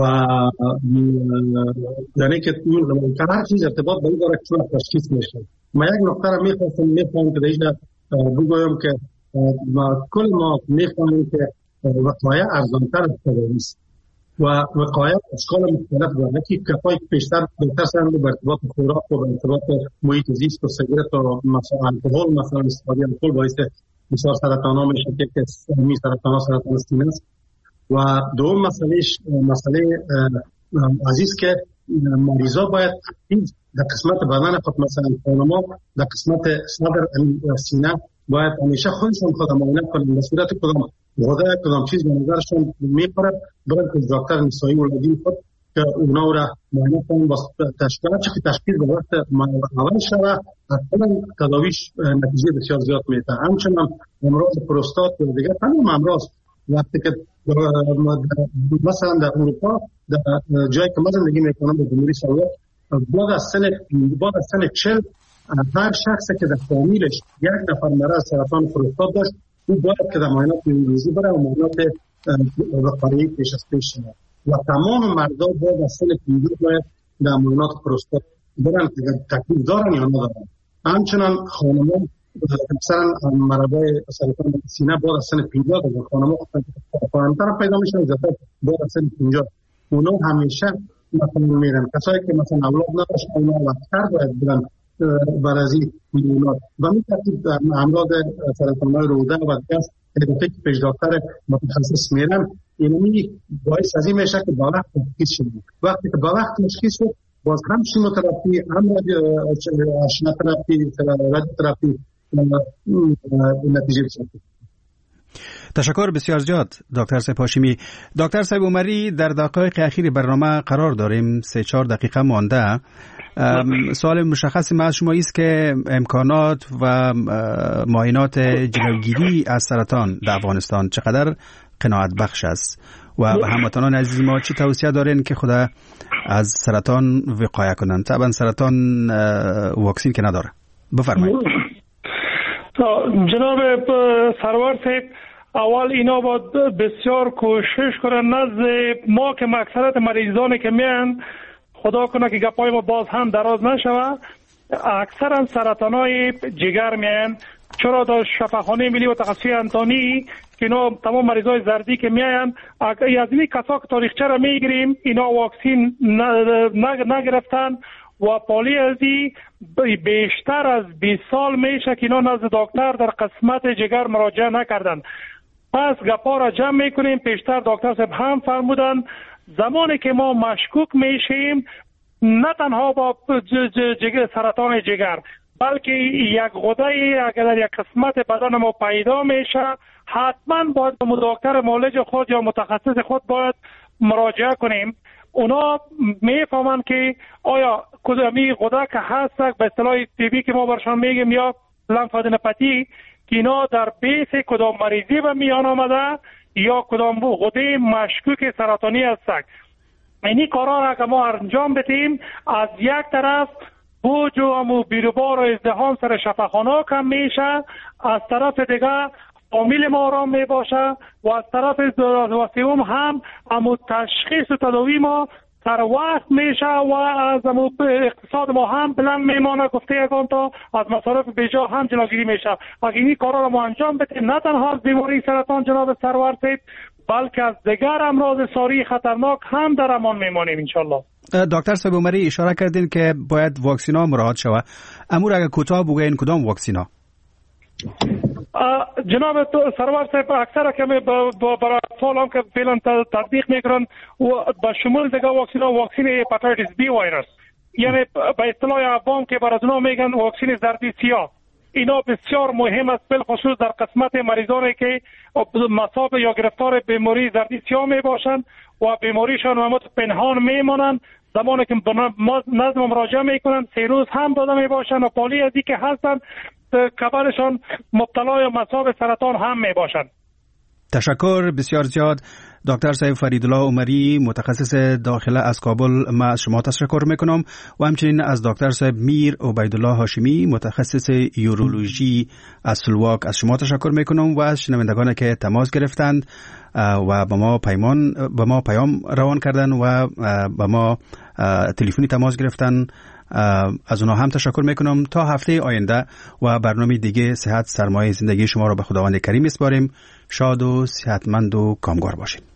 یعنی که هر چیز ارتباط به این داره که چون تشخیص میشه. ما یک نقطه را میخوام که دیگه بگویم که کل ما میخوانیم که وقایع ارزانتر از تداوی است و وقایع اشکال مختلف دارند که کفای پیشتر بهتر سند به ارتباط خوراک و به ارتباط محیط زیست و سیگارت و مثلا الکل، مثلا استفاده الکل باعث بسیار سرطان‌ها میشه که سهمی سرطان سینه است. و دوم مسئله عزیز که مریضا باید در قسمت بدن خود مثلا خانما در قسمت صدر سینه باید همیشه خودشون خود معاینه کنن به صورت کدام غده کدام چیز به نظرشون میپره، برن که دکتر نسایی ولادین خود که اونا را معاینه کنن با تشخیص به وقت اول شده اصلا تداویش نتیجه بسیار زیاد میده. همچنان امراض پروستات و دیگر تمام امراض وقتی که مثلا در اروپا در جایی که من زندگی میکنم در جمهوری اسلامی بعد از سن 40 هر شخصی که در فامیلش یک نفر مرض سرطان پروستات داشت او باید که در معاینات نیوروژی بره و معاینات وقایعی پیش از پیش شود و تمام مردان باید از سن 15 باید در معاینات پروستات برن که تکلیف دارن یا ندارن. همچنان خانمان اکثرا مرضای سرطان سینه باید از سن 15 تا خانمان خانم‌تر پیدا میشن، زیادتر باید از سن 50. اونا همیشه مثلا میرن کسایی که مثلا اولاد نداشتن اونا وقت‌تر باید برن بر از این معاینات و می ترتیب امراض سرطان‌های روده و دست که پیش دکتر متخصص میرن، یعنی باعث از این میشه که با وقت تشخیص شد. وقتی که با وقت تشخیص شد باز هم شیموتراپی، هم رادیوتراپی نتیجه بسید. تشکر بسیار زیاد دکتر صاحب هاشمی. دکتر صاحب عمری، در دقایق اخیر برنامه قرار داریم، 3-4 دقیقه مانده. سوال مشخص ما از شما است که امکانات و معاینات جلوگیری از سرطان در افغانستان چقدر قناعت بخش است و هموطنان عزیز ما چه توصیه دارین که خدا از سرطان وقایه کنند؟ طبعا سرطان واکسین که نداره. بفرمایید. جناب سرور صاحب، اول اینا باید بسیار کوشش کنن نزد ما که اکثرت مریضانی که میان، خدا کنه که گپای ما باز هم دراز نشوه، اکثرا سرطانای جگر میان. چرا در شفاخانه ملی و تخصصی انتانی که اینا تمام مریضای زردی که میان، از این کسا که تاریخچه را میگیریم اینا واکسین نگرفتن و پالی ازی بیشتر از 20 سال میشه که اینا نزد دکتر در قسمت جگر مراجعه نکردن. پس گپا را جمع میکنیم. پیشتر دکتر صاحب هم فرمودن زمانی که ما مشکوک میشیم نه تنها با سرطان جگر بلکه یک غده اگر در یک قسمت بدن ما پیدا میشه حتما باید به دکتر معالج خود یا متخصص خود باید مراجعه کنیم. اونا میفهمن که آیا کدامی غده که هست به اصطلاح طبی که ما برشان میگیم یا لمفادنوپاتی که اینا در بیس کدام مریضی به میان آمده یا کدام غده مشکوک سرطانی هست. اینی کارا را که ما انجام بدیم، از یک طرف بوج و بیروبار و ازدحام سر شفاخانه کم میشه، از طرف دیگه فامیل ما آرام می باشه و از طرف سوم هم تشخیص و تداوی ما سر وقت میشه و از اقتصاد ما هم بلند میمانه. گفته یکان تا از مصارف بیجا هم جلوگیری میشه. اگر این کارا را ما انجام بدیم نه تنها از بیماری سرطان جناب سرور صاحب بلکه از دیگر امراض ساری خطرناک هم در امان میمانیم انشالله. دکتر صاحب عمری اشاره کردین که باید واکسینا مراعات شود. امور اگر کوتاه بگوین کدام واکسینا؟ جناب سرور صاحب اکثر که برای اطفال هم که فعلا تطبیق میکنن و به شمول دیگه واکسین هپاتیتس بی ویروس، یعنی به اصطلاح عوام که برای اونا میگن واکسین زردی سیاه، اینا بسیار مهم است بالخصوص در قسمت مریضانی که مصاب یا گرفتار بیماری زردی سیاه می باشند و بیماریشان همون پنهان میمانند. زمانی که نظم مراجعه میکنن 3 روز هم داده می باشند و پالی ازی که هستند کبرشان مبتلا یا مصاب سرطان هم می باشند. تشکر بسیار زیاد دکتر صاحب فریدالله عمری، متخصص داخله از کابل. من از شما تشکر میکنم و همچنین از دکتر صاحب میر عبیدالله هاشمی، متخصص یورولوژی از سلواک، از شما تشکر میکنم و از شنوندگان که تماس گرفتند و به ما پیام روان کردن و به ما تلفنی تماس گرفتن. از اونها هم تشکر میکنم. تا هفته آینده و برنامه دیگه صحت سرمایه زندگی شما را به خداوند کریم میسپاریم. شاد و صحتمند و کامگار باشید.